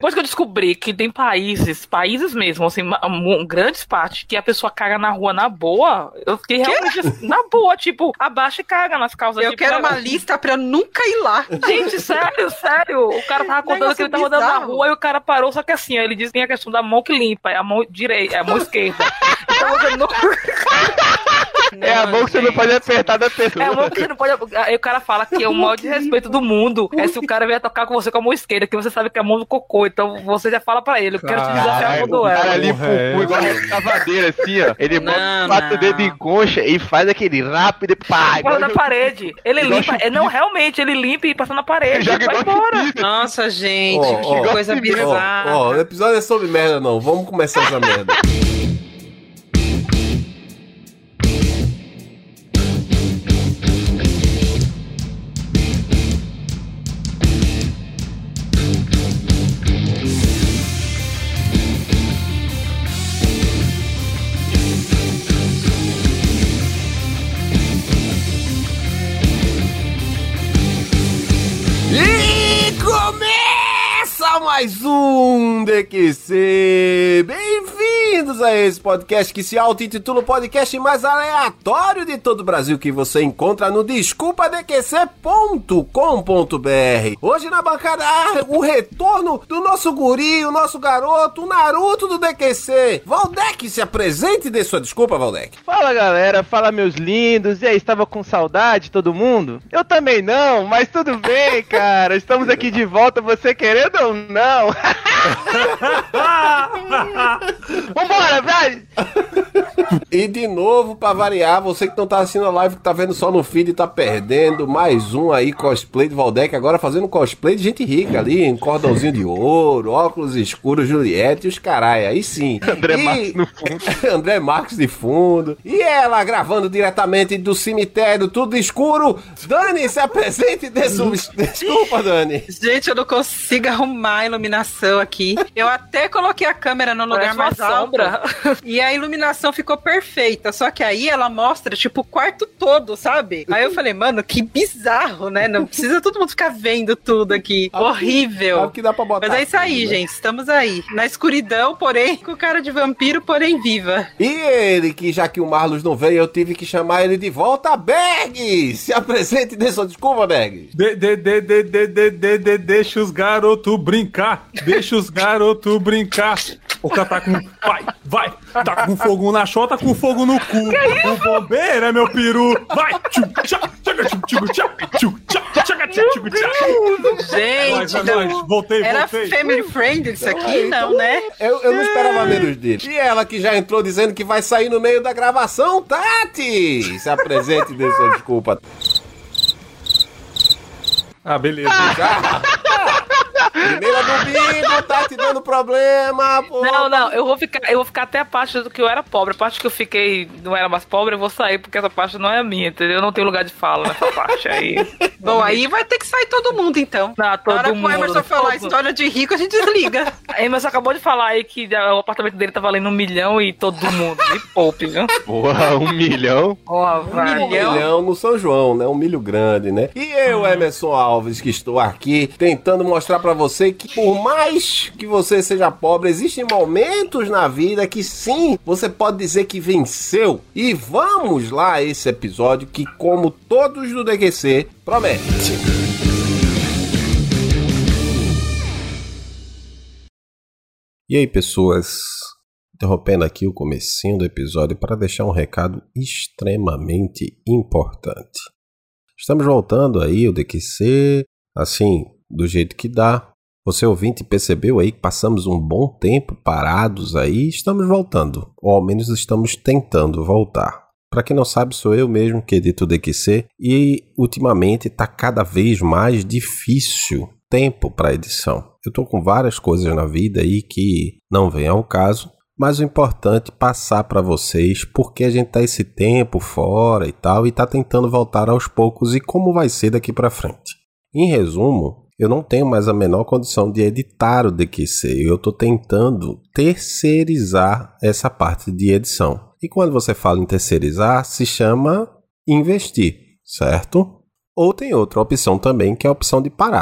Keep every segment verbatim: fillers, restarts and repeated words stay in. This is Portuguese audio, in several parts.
Depois que eu descobri que tem países, países mesmo, assim, um, grandes partes, que a pessoa caga na rua na boa, eu fiquei realmente assim, na boa, tipo, abaixa e caga nas calças. Eu tipo, quero uma lista pra eu nunca ir lá. Gente, sério, sério. O cara tava contando que ele tava andando na rua e o cara parou, só que assim, ó, ele disse que tem a questão da mão que limpa, é a mão direita, é a mão esquerda. Então você não... É a mão que você não pode apertar da pessoa. É a mão que você não pode... Aí o cara fala que é o maior desrespeito do mundo é se o cara vier tocar com você com a mão esquerda, que você sabe que é a mão do cocô, então você já fala pra ele, eu quero te desafiar no duelo. O cara limpa o cu igual a escavadeira, assim, ó. Ele bota o quatro dedos em concha e faz aquele rápido e pá. Passa na parede. Ele limpa, é, não, realmente, ele limpa e passa na parede e vai embora. Nossa, gente, oh, que oh, coisa bizarra. Ó, oh, oh, o episódio é sobre merda, não. Vamos começar essa merda. Mais um D Q C. Bem-vindos a esse podcast que se auto-intitula o podcast mais aleatório de todo o Brasil, que você encontra no desculpa d q c ponto com ponto b r. Hoje na bancada, o retorno do nosso guri, o nosso garoto, o Naruto do D Q C. Valdec, se apresente e dê sua desculpa, Valdec. Fala, galera. Fala, meus lindos. E aí, estava com saudade, todo mundo? Eu também não, mas tudo bem, cara. Estamos aqui de volta, você querendo ou não? Não. Vambora, vai! E de novo, pra variar, você que não tá assistindo a live, que tá vendo só no feed e tá perdendo, mais um aí, cosplay de Valdec, agora fazendo cosplay de gente rica ali, um cordãozinho de ouro, óculos escuros, Juliette e os carai, aí sim. André e... Marques no fundo. André Marques de fundo. E ela gravando diretamente do cemitério, tudo escuro. Dani, se apresente e dê sua... Desculpa, Dani. Gente, eu não consigo arrumar a iluminação aqui. Eu até coloquei a câmera no lugar Parece mais uma alto. sombra. E a iluminação ficou perfeita. Só que aí ela mostra, tipo, o quarto todo, sabe? Aí eu falei, mano, que bizarro, né? Não precisa todo mundo ficar vendo tudo aqui. Sabe horrível. Sabe que dá pra botar. Mas é isso aí, tudo, né? gente. Estamos aí. Na escuridão, porém, com cara de vampiro, porém viva. E ele, que já que o Marlos não veio, eu tive que chamar ele de volta, Berg! Se apresente e dê sua desculpa, Berg. De, de, de, de, de, de, de, de, deixa os garotos brincar. Deixa os garotos brincar. O cara tá com... Vai, vai. Tá com fogo na chota, com fogo no cu. O bombeiro é meu peru. Vai. Gente, não, voltei, era voltei. family friendly isso aqui? Não, né? Eu, eu não esperava menos dele. E ela que já entrou dizendo que vai sair no meio da gravação, Tati! Se apresente e dê sua desculpa. Ah, beleza. Primeira do bingo, tá te dando problema, pô. Não, não, eu vou ficar, eu vou ficar até a parte do que eu era pobre. A parte que eu fiquei, não era mais pobre, eu vou sair, porque essa parte não é minha, entendeu? Eu não tenho lugar de fala nessa parte aí. Bom, aí vai ter que sair todo mundo, então. Não, todo Na hora mundo. que o Emerson falar a história de rico, a gente desliga. A Emerson acabou de falar aí que o apartamento dele tá valendo um milhão e todo mundo. E poupe, viu? Porra, um milhão? Ó, Um velho. milhão no São João, né? Um milho grande, né? E eu, Emerson Alves, que estou aqui tentando mostrar pra você que por mais que você seja pobre, existem momentos na vida que sim, você pode dizer que venceu. E vamos lá a esse episódio que, como todos do D Q C, promete. E aí, pessoas, interrompendo aqui o comecinho do episódio para deixar um recado extremamente importante. Estamos voltando aí o D Q C, assim, do jeito que dá. Você ouvinte percebeu aí que passamos um bom tempo parados aí, estamos voltando, ou ao menos estamos tentando voltar. Para quem não sabe, sou eu mesmo que edito o D Q C e ultimamente está cada vez mais difícil tempo para edição. Eu estou com várias coisas na vida aí que não vem ao caso, mas o importante é passar para vocês porque a gente tá esse tempo fora e tal e tá tentando voltar aos poucos e como vai ser daqui para frente. Em resumo, eu não tenho mais a menor condição de editar o D Q C. Eu estou tentando terceirizar essa parte de edição. E quando você fala em terceirizar, se chama investir, certo? Ou tem outra opção também, que é a opção de parar.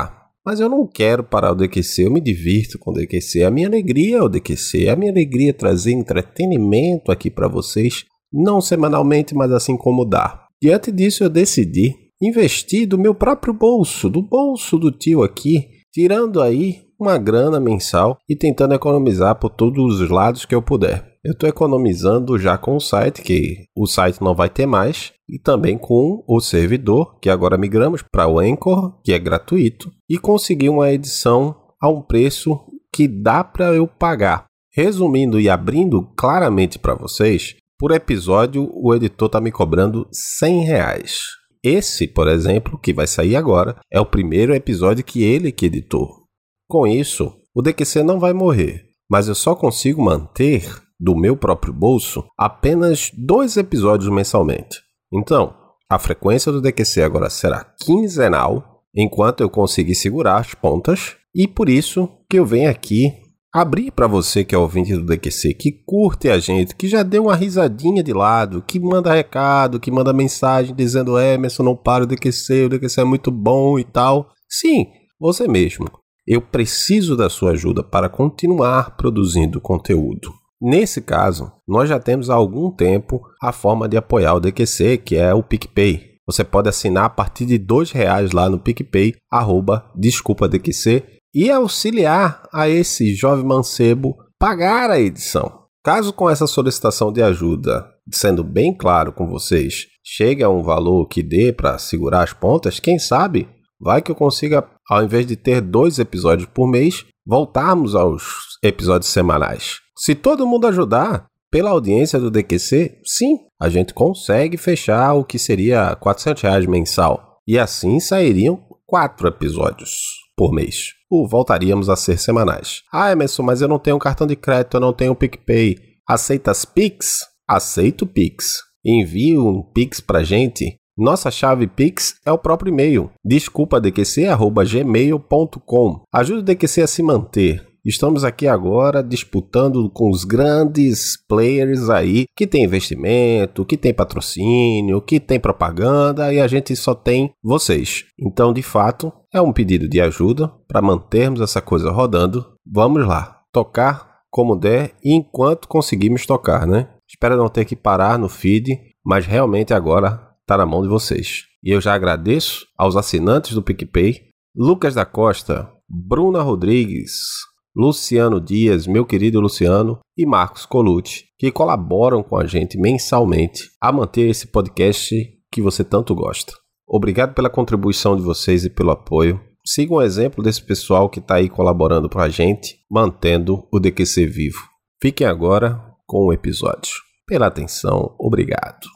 Mas eu não quero parar o D Q C, eu me divirto com o D Q C. A minha alegria é o D Q C. A minha alegria é trazer entretenimento aqui para vocês, não semanalmente, mas assim como dá. Diante disso, eu decidi investir do meu próprio bolso, do bolso do tio aqui, tirando aí uma grana mensal e tentando economizar por todos os lados que eu puder. Eu estou economizando já com o site, que o site não vai ter mais, e também com o servidor, que agora migramos para o Anchor, que é gratuito, e consegui uma edição a um preço que dá para eu pagar. Resumindo e abrindo claramente para vocês, por episódio o editor está me cobrando cem reais. Esse, por exemplo, que vai sair agora, é o primeiro episódio que ele que editou. Com isso, o D Q C não vai morrer, mas eu só consigo manter do meu próprio bolso apenas dois episódios mensalmente. Então, a frequência do D Q C agora será quinzenal, enquanto eu conseguir segurar as pontas, e por isso que eu venho aqui abrir para você que é ouvinte do D Q C, que curte a gente, que já deu uma risadinha de lado, que manda recado, que manda mensagem dizendo Emerson, não para o D Q C, o D Q C é muito bom e tal. Sim, você mesmo. Eu preciso da sua ajuda para continuar produzindo conteúdo. Nesse caso, nós já temos há algum tempo a forma de apoiar o D Q C, que é o PicPay. Você pode assinar a partir de dois reais lá no PicPay, arroba Desculpa D Q C, e auxiliar a esse jovem mancebo pagar a edição. Caso com essa solicitação de ajuda, sendo bem claro com vocês, chegue a um valor que dê para segurar as pontas, quem sabe vai que eu consiga, ao invés de ter dois episódios por mês, voltarmos aos episódios semanais. Se todo mundo ajudar, pela audiência do D Q C, sim, a gente consegue fechar o que seria quatrocentos reais mensal. E assim sairiam quatro episódios por mês. Ou voltaríamos a ser semanais. Ah, Emerson, mas eu não tenho cartão de crédito, eu não tenho PicPay. Aceita as Pix? Aceito Pix. Envie um Pix pra gente. Nossa chave Pix é o próprio e-mail. desculpa d q c arroba gmail ponto com. Ajude o D Q C a se manter. Estamos aqui agora disputando com os grandes players aí que tem investimento, que tem patrocínio, que tem propaganda e a gente só tem vocês. Então, de fato, é um pedido de ajuda para mantermos essa coisa rodando. Vamos lá, tocar como der e enquanto conseguimos tocar, né? Espero não ter que parar no feed, mas realmente agora está na mão de vocês. E eu já agradeço aos assinantes do PicPay, Lucas da Costa, Bruna Rodrigues, Luciano Dias, meu querido Luciano, e Marcos Colucci, que colaboram com a gente mensalmente a manter esse podcast que você tanto gosta. Obrigado pela contribuição de vocês e pelo apoio. Sigam o exemplo desse pessoal que está aí colaborando com a gente, mantendo o D Q C vivo. Fiquem agora com o episódio. Pela atenção, obrigado.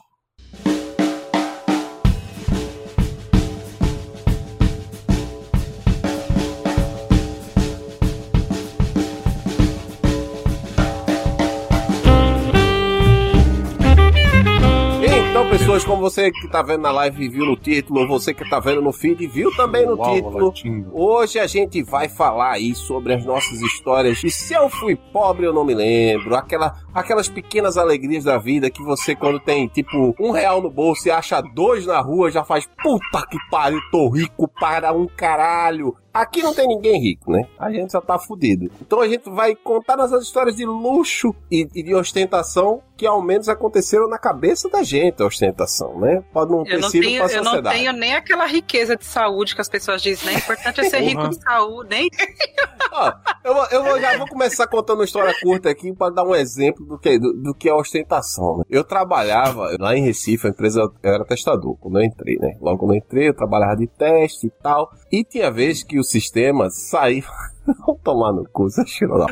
Pessoas como você que tá vendo na live e viu no título, ou você que tá vendo no feed e viu também no Uau, título. Latinho. Hoje a gente vai falar aí sobre as nossas histórias de se eu fui pobre eu não me lembro, aquela, aquelas pequenas alegrias da vida que você quando tem tipo um real no bolso e acha dois na rua já faz puta que pariu, tô rico para um caralho. Aqui não tem ninguém rico, né? A gente já tá fudido. Então a gente vai contar nossas histórias de luxo e, e de ostentação que ao menos aconteceram na cabeça da gente, a ostentação, né? Pode não ter eu não sido tenho, pra sociedade. Eu não tenho nem aquela riqueza de saúde que as pessoas dizem, né? O importante é ser rico de saúde, nem... Ó, eu, eu vou, já vou começar contando uma história curta aqui para dar um exemplo do que, do, do que é ostentação, né? Eu trabalhava lá em Recife, a empresa eu era testador quando eu entrei, né? Logo quando eu entrei, eu trabalhava de teste e tal. E tinha vezes que o sistema saía... Vamos tomar no cu, você tirou lá.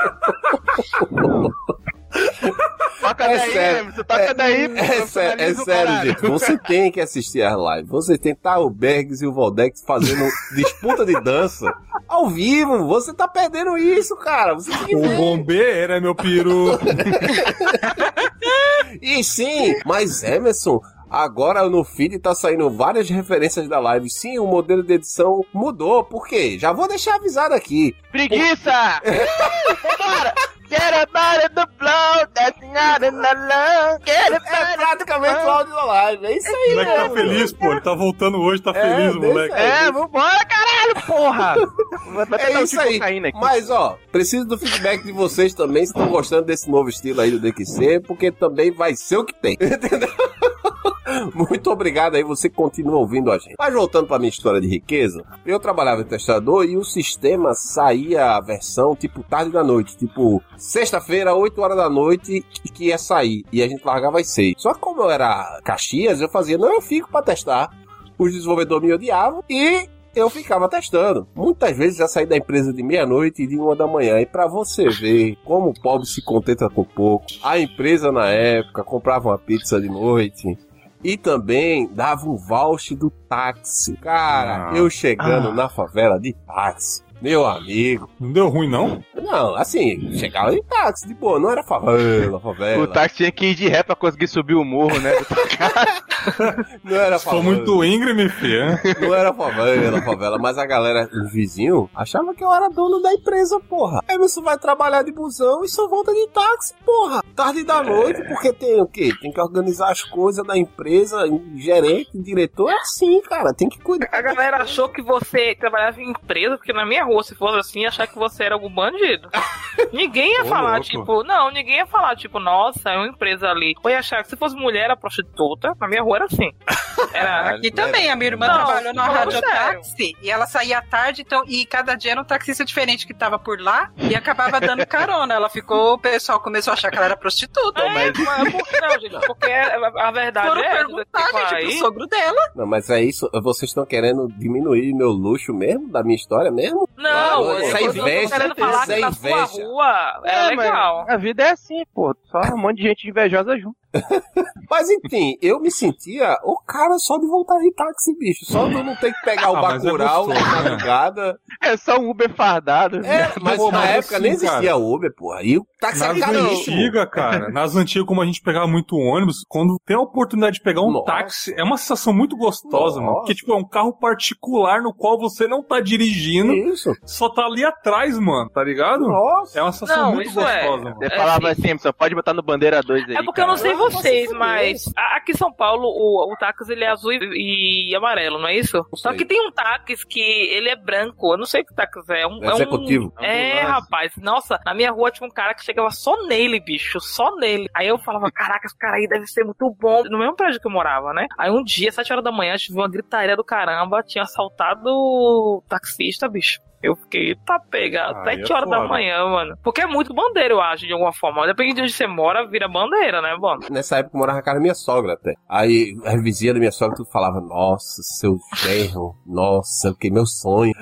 Toca é daí, sério, você toca é, daí. É, sério, é sério, gente. Você tem que assistir as lives. Você tem que estar o Bergs e o Valdex fazendo disputa de dança ao vivo. Você tá perdendo isso, cara. Você tem que o ver. Bombeiro é meu peru. E sim, mas Emerson... Agora no feed tá saindo várias referências da live. Sim, o modelo de edição mudou. Por quê? Já vou deixar avisado aqui. Preguiça! Vambora! Get up out of the flow, dancing out in the love. Get up é praticamente o áudio da live. É isso aí, o moleque tá feliz, pô. Ele tá voltando hoje, tá é, feliz, moleque. É, vambora, caralho, porra! Vai É isso aí. Mas, ó, preciso do feedback de vocês também, se estão gostando desse novo estilo aí do D Q C, porque também vai ser o que tem. Entendeu? Muito obrigado aí, você continua ouvindo a gente. Mas voltando pra minha história de riqueza, eu trabalhava em testador e o sistema saía a versão tipo tarde da noite, tipo sexta-feira, oito horas da noite que ia sair. E a gente largava às seis. Só que como eu era Caxias, eu fazia, não, eu fico pra testar. Os desenvolvedores me odiavam e eu ficava testando. Muitas vezes já saí da empresa de meia-noite e de uma da manhã. E pra você ver como o pobre se contenta com pouco, a empresa na época comprava uma pizza de noite e também dava um voucher do táxi. Cara, ah. eu chegando ah. na favela de táxi, meu amigo. Não deu ruim, não? Não, assim, chegava em táxi, de boa, não era favela, favela. O táxi tinha que ir de ré pra conseguir subir o morro, né? Não era favela. Foi muito íngreme, filho. Não era favela, favela, mas a galera, os vizinhos, achava que eu era dono da empresa, porra. Emerson vai trabalhar de busão e só volta de táxi, porra. Tarde da noite, porque tem o quê? Tem que organizar as coisas da empresa, gerente, diretor, é assim, cara, tem que cuidar. A galera achou que você trabalhava em empresa, porque na minha rua, se fosse assim, achar que você era algum bandido. Ninguém ia Ô, falar, louco. tipo, não, ninguém ia falar, tipo, nossa, é uma empresa ali. Ou ia achar que se fosse mulher, era prostituta. Na minha rua era assim. Era... Aqui também, a minha irmã não, trabalhou na radiotáxi e ela saía à tarde, então, e cada dia era um taxista diferente que tava por lá e acabava dando carona. Ela ficou, o pessoal começou a achar que ela era prostituta. É, mas... mas por que não, gente? Porque a verdade Foram é perguntar, tipo, gente, aí... pro sogro dela. Não, mas é isso, vocês estão querendo diminuir meu luxo mesmo, da minha história mesmo? Não, ah, isso é inveja, querendo falar que na sua rua era é, legal. A vida é assim, pô, só um monte de gente invejosa junto. Mas enfim, eu me sentia o cara só de voltar de táxi, bicho. Só de eu não ter que pegar o ah, Bacurau na é madrugada. É só um Uber fardado. É, mas pô, na mas época assim, nem existia cara, Uber, porra. E o táxi era caro. Nas antigas, cara, nas antigas, como a gente pegava muito ônibus, quando tem a oportunidade de pegar um Nossa. táxi, é uma sensação muito gostosa, Nossa. mano. Porque, tipo, é um carro particular no qual você não tá dirigindo. Isso. Só tá ali atrás, mano, tá ligado? Nossa. É uma sensação não, muito gostosa, é. mano. Você é, falava assim, só pode botar no bandeira dois aí. É porque cara. eu não sei vocês, mas aqui em São Paulo o, o táxi ele é azul e, e amarelo, não é isso? Só que tem um táxi que ele é branco, eu não sei que táxi é. Um, é executivo. Um, é, rapaz, nossa, na minha rua tinha um cara que chegava só nele, bicho, só nele. Aí eu falava, caraca, esse cara aí deve ser muito bom. No mesmo prédio que eu morava, né? Aí um dia, sete horas da manhã, tive uma gritaria do caramba, tinha assaltado o taxista, bicho. Eu fiquei, tá pegado, ah, sete horas é da manhã, mano. Porque é muito bandeira, eu acho, de alguma forma. Depende de onde você mora, vira bandeira, né, mano? Nessa época eu morava na casa da minha sogra até. Aí a vizinha da minha sogra tudo falava, nossa, seu genro, nossa, que meu sonho.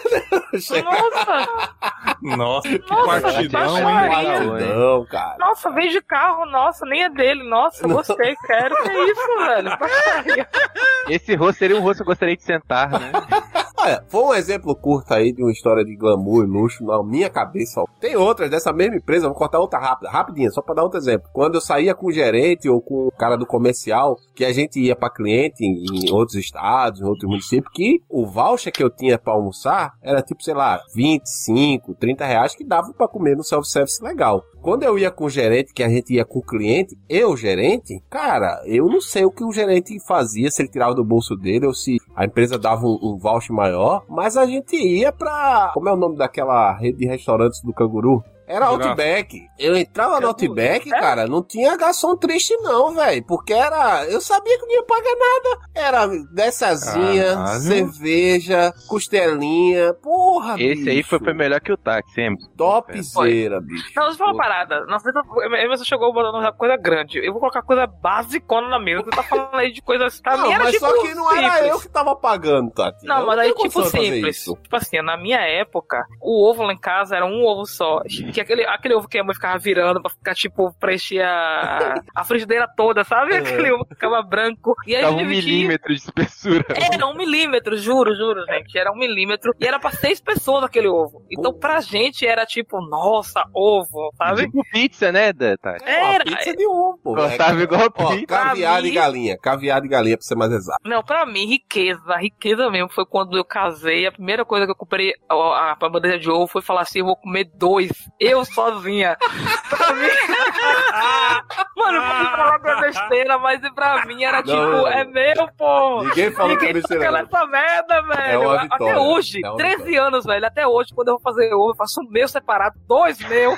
Nossa! Nossa, que nossa, partidão, hein? Não, cara. Nossa, veio de carro, nossa, nem é dele. Nossa, não. Gostei, quero. Que isso, velho? Esse rosto seria um rosto que eu gostaria de sentar, né? Olha, foi um exemplo curto aí de uma história de glamour e luxo na minha cabeça. Ó. Tem outras dessa mesma empresa, vou cortar outra rápida, rapidinha, só pra dar outro exemplo. Quando eu saía com o gerente ou com o cara do comercial, que a gente ia pra cliente em, em outros estados, em outros municípios, que o voucher que eu tinha pra almoçar era tipo, sei lá, vinte e cinco, trinta reais que dava pra comer no self-service legal. Quando eu ia com o gerente, que a gente ia com o cliente, eu, gerente, cara, eu não sei o que o gerente fazia, se ele tirava do bolso dele ou se a empresa dava um, um voucher maior, mas a gente ia pra... Como é o nome daquela rede de restaurantes do Canguru? Era Outback. Eu entrava no Outback, cara, não tinha garçom triste não, velho. Porque era... Eu sabia que não ia pagar nada. Era dessazinha, ah, cerveja, costelinha. Porra, Esse bicho. aí foi melhor que o táxi, sempre. Topzera, bicho. Não, deixa eu falar uma parada. Nossa, você chegou botando uma coisa grande. Eu vou colocar coisa basicona na mesa. Você tá falando aí de coisas... Pra não, mim era, mas tipo, só que não simples. Era eu que tava pagando, Tati. Não, eu mas não aí, tipo, simples. Isso. Tipo assim, na minha época, o ovo lá em casa era um ovo só. Que aquele, aquele ovo que a mãe ficava virando pra ficar, tipo, pra encher a, a frigideira toda, sabe? Aquele ovo que ficava branco. E aí ficava um milímetro de espessura. Era um milímetro, juro, juro, gente. Era um milímetro. E era pra seis pessoas aquele ovo. Então, pra gente, era tipo, nossa, ovo, sabe? Tipo pizza, né, Tati? Era. Pizza de ovo, pô. Gostava igual ó, pizza. Caviar mim... de galinha. Caviar de galinha, pra ser mais exato. Não, pra mim, riqueza. Riqueza mesmo. Foi quando eu casei. A primeira coisa que eu comprei a, a, a bandeja de ovo foi falar assim, eu vou comer dois. Eu eu sozinha. Pra mim... Mano, pode falar que é besteira, mas pra mim era tipo, não, é meu, pô. Ninguém falou que é besteira. Ninguém essa merda, velho. É até hoje, é treze vitória. Anos, velho, até hoje, quando eu vou fazer ovo, eu faço um meu separado, dois meu.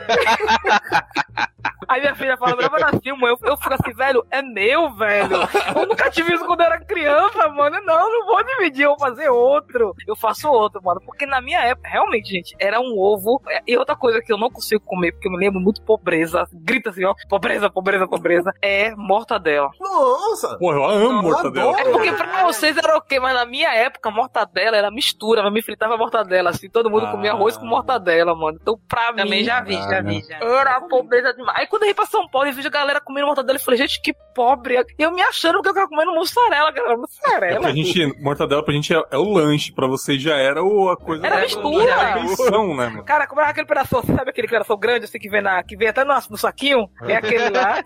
Aí minha filha fala, mas eu nasci, eu, eu fico assim, velho, é meu, velho. Eu nunca tive isso quando eu era criança, mano. Não, não vou dividir, eu vou fazer outro. Eu faço outro, mano. Porque na minha época, realmente, gente, era um ovo. E outra coisa que eu não consigo comer, porque eu me lembro muito pobreza. Grita assim, ó, pobreza, pobreza, pobreza. É mortadela. Nossa! Pô, eu amo eu mortadela. É porque pra vocês era ok, mas na minha época, mortadela era mistura. Mas me fritava mortadela, assim. Todo mundo ah. comia arroz com mortadela, mano. Então, pra Também mim... Também já vi, já vi, já. Era pobreza demais. Aí quando eu ia pra São Paulo e vi a galera comendo mortadela, eu falei, gente, que pobre. E eu me achando que eu tava comendo mussarela, galera. Mussarela. É pra gente, mortadela pra gente é, é o lanche. Pra vocês já era o, a coisa... Era mistura. Era refeição, né, mano? Cara, comprava aquele pedaço, sabe aquele pedaço grande, assim, que vem, na, que vem até no, no saquinho? É aquele lá.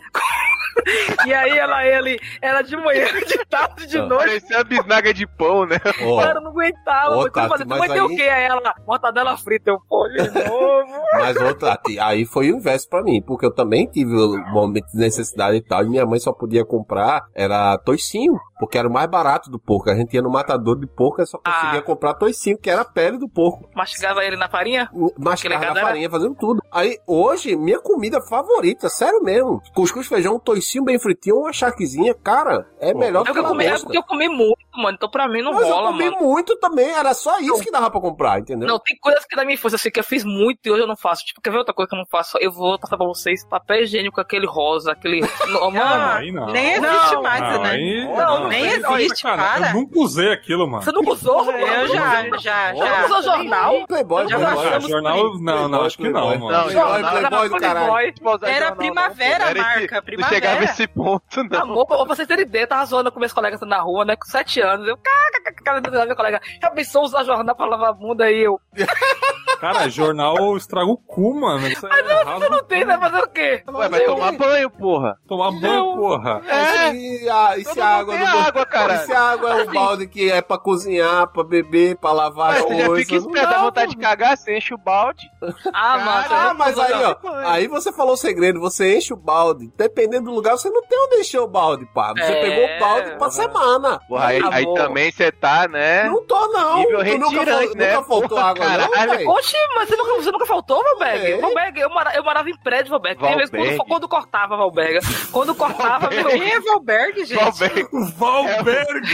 E aí ela, ele, era de manhã, de tarde, de noite. Parecia uma bisnaga de pão, né? Oh. Cara, eu não aguentava. Ô, Tati, fazer, mas mas aí... tem o quê? Aí ela, mortadela frita, eu, pô, de novo. Mas, ô, Tati, aí foi o inverso pra mim, porque eu também tive um momento de necessidade e tal, e minha mãe só podia comprar, era toicinho, porque era o mais barato do porco. A gente ia no matador de porco e só conseguia ah. comprar toicinho, que era a pele do porco. Mastigava ele na farinha? Mastigava na farinha, fazendo tudo. Aí, hoje, minha comida favorita, sério mesmo, cuscuz, feijão, toicinho bem fritinho, uma charquezinha, cara, é Pô, melhor do que eu comi, É porque eu comi muito, mano, então pra mim não Mas rola, mano. eu comi mano. muito também, era só isso não. que dava pra comprar, entendeu? Não, tem coisas que da minha infância, assim, que eu fiz muito e hoje eu não faço. Tipo, quer ver outra coisa que eu não faço? Eu vou passar pra vocês papel higiênico, aquele rosa, aquele... não, mano, não. Nem existe não, mais, não, né? Aí, não, não, não, nem existe, cara. cara. Eu nunca usei aquilo, mano. Você nunca usou? Eu já, já, já. Você usou jornal? Playboy, já Playboy. Jornal, não, não, acho que não, mano. Não, jornal, Playboy do caralho. Era Primavera a marca, Primavera. Não chegava esse ponto, não. Amor, pra vocês terem ideia, eu tava zoando com meus colegas na rua, né, com sete anos. Eu, cara, meu colega, já pensou usar jornal pra lavar a bunda aí, eu... Cara, jornal estraga o cu, mano. Isso Mas é você não tem, vai fazer o quê? Ué, vai tomar banho, porra. Tomar banho, porra. É. E, a, e se a água tem do... água, cara. E se a água é o balde que é pra cozinhar, pra beber, pra lavar as coisas. Você já fica esperto, dá vontade de cagar, você enche o balde. Ah, mano. Ah, mas aí, ó, aí você falou o segredo, você enche o balde. Dependendo do lugar, você não tem onde encher o balde, pá. Você é... pegou o balde pra semana. Porra, aí, aí também você tá, né? Não tô, não. Nível tu nunca, né? nunca faltou água, não, velho? Oxi, mas você nunca, você nunca faltou, Valberg? É. Valberg, eu, mora, eu morava em prédio, Valberg. Tem vezes quando, quando cortava, Valberg. Quando cortava, meu... Quem é Valberg, gente? Valberg. Valberg.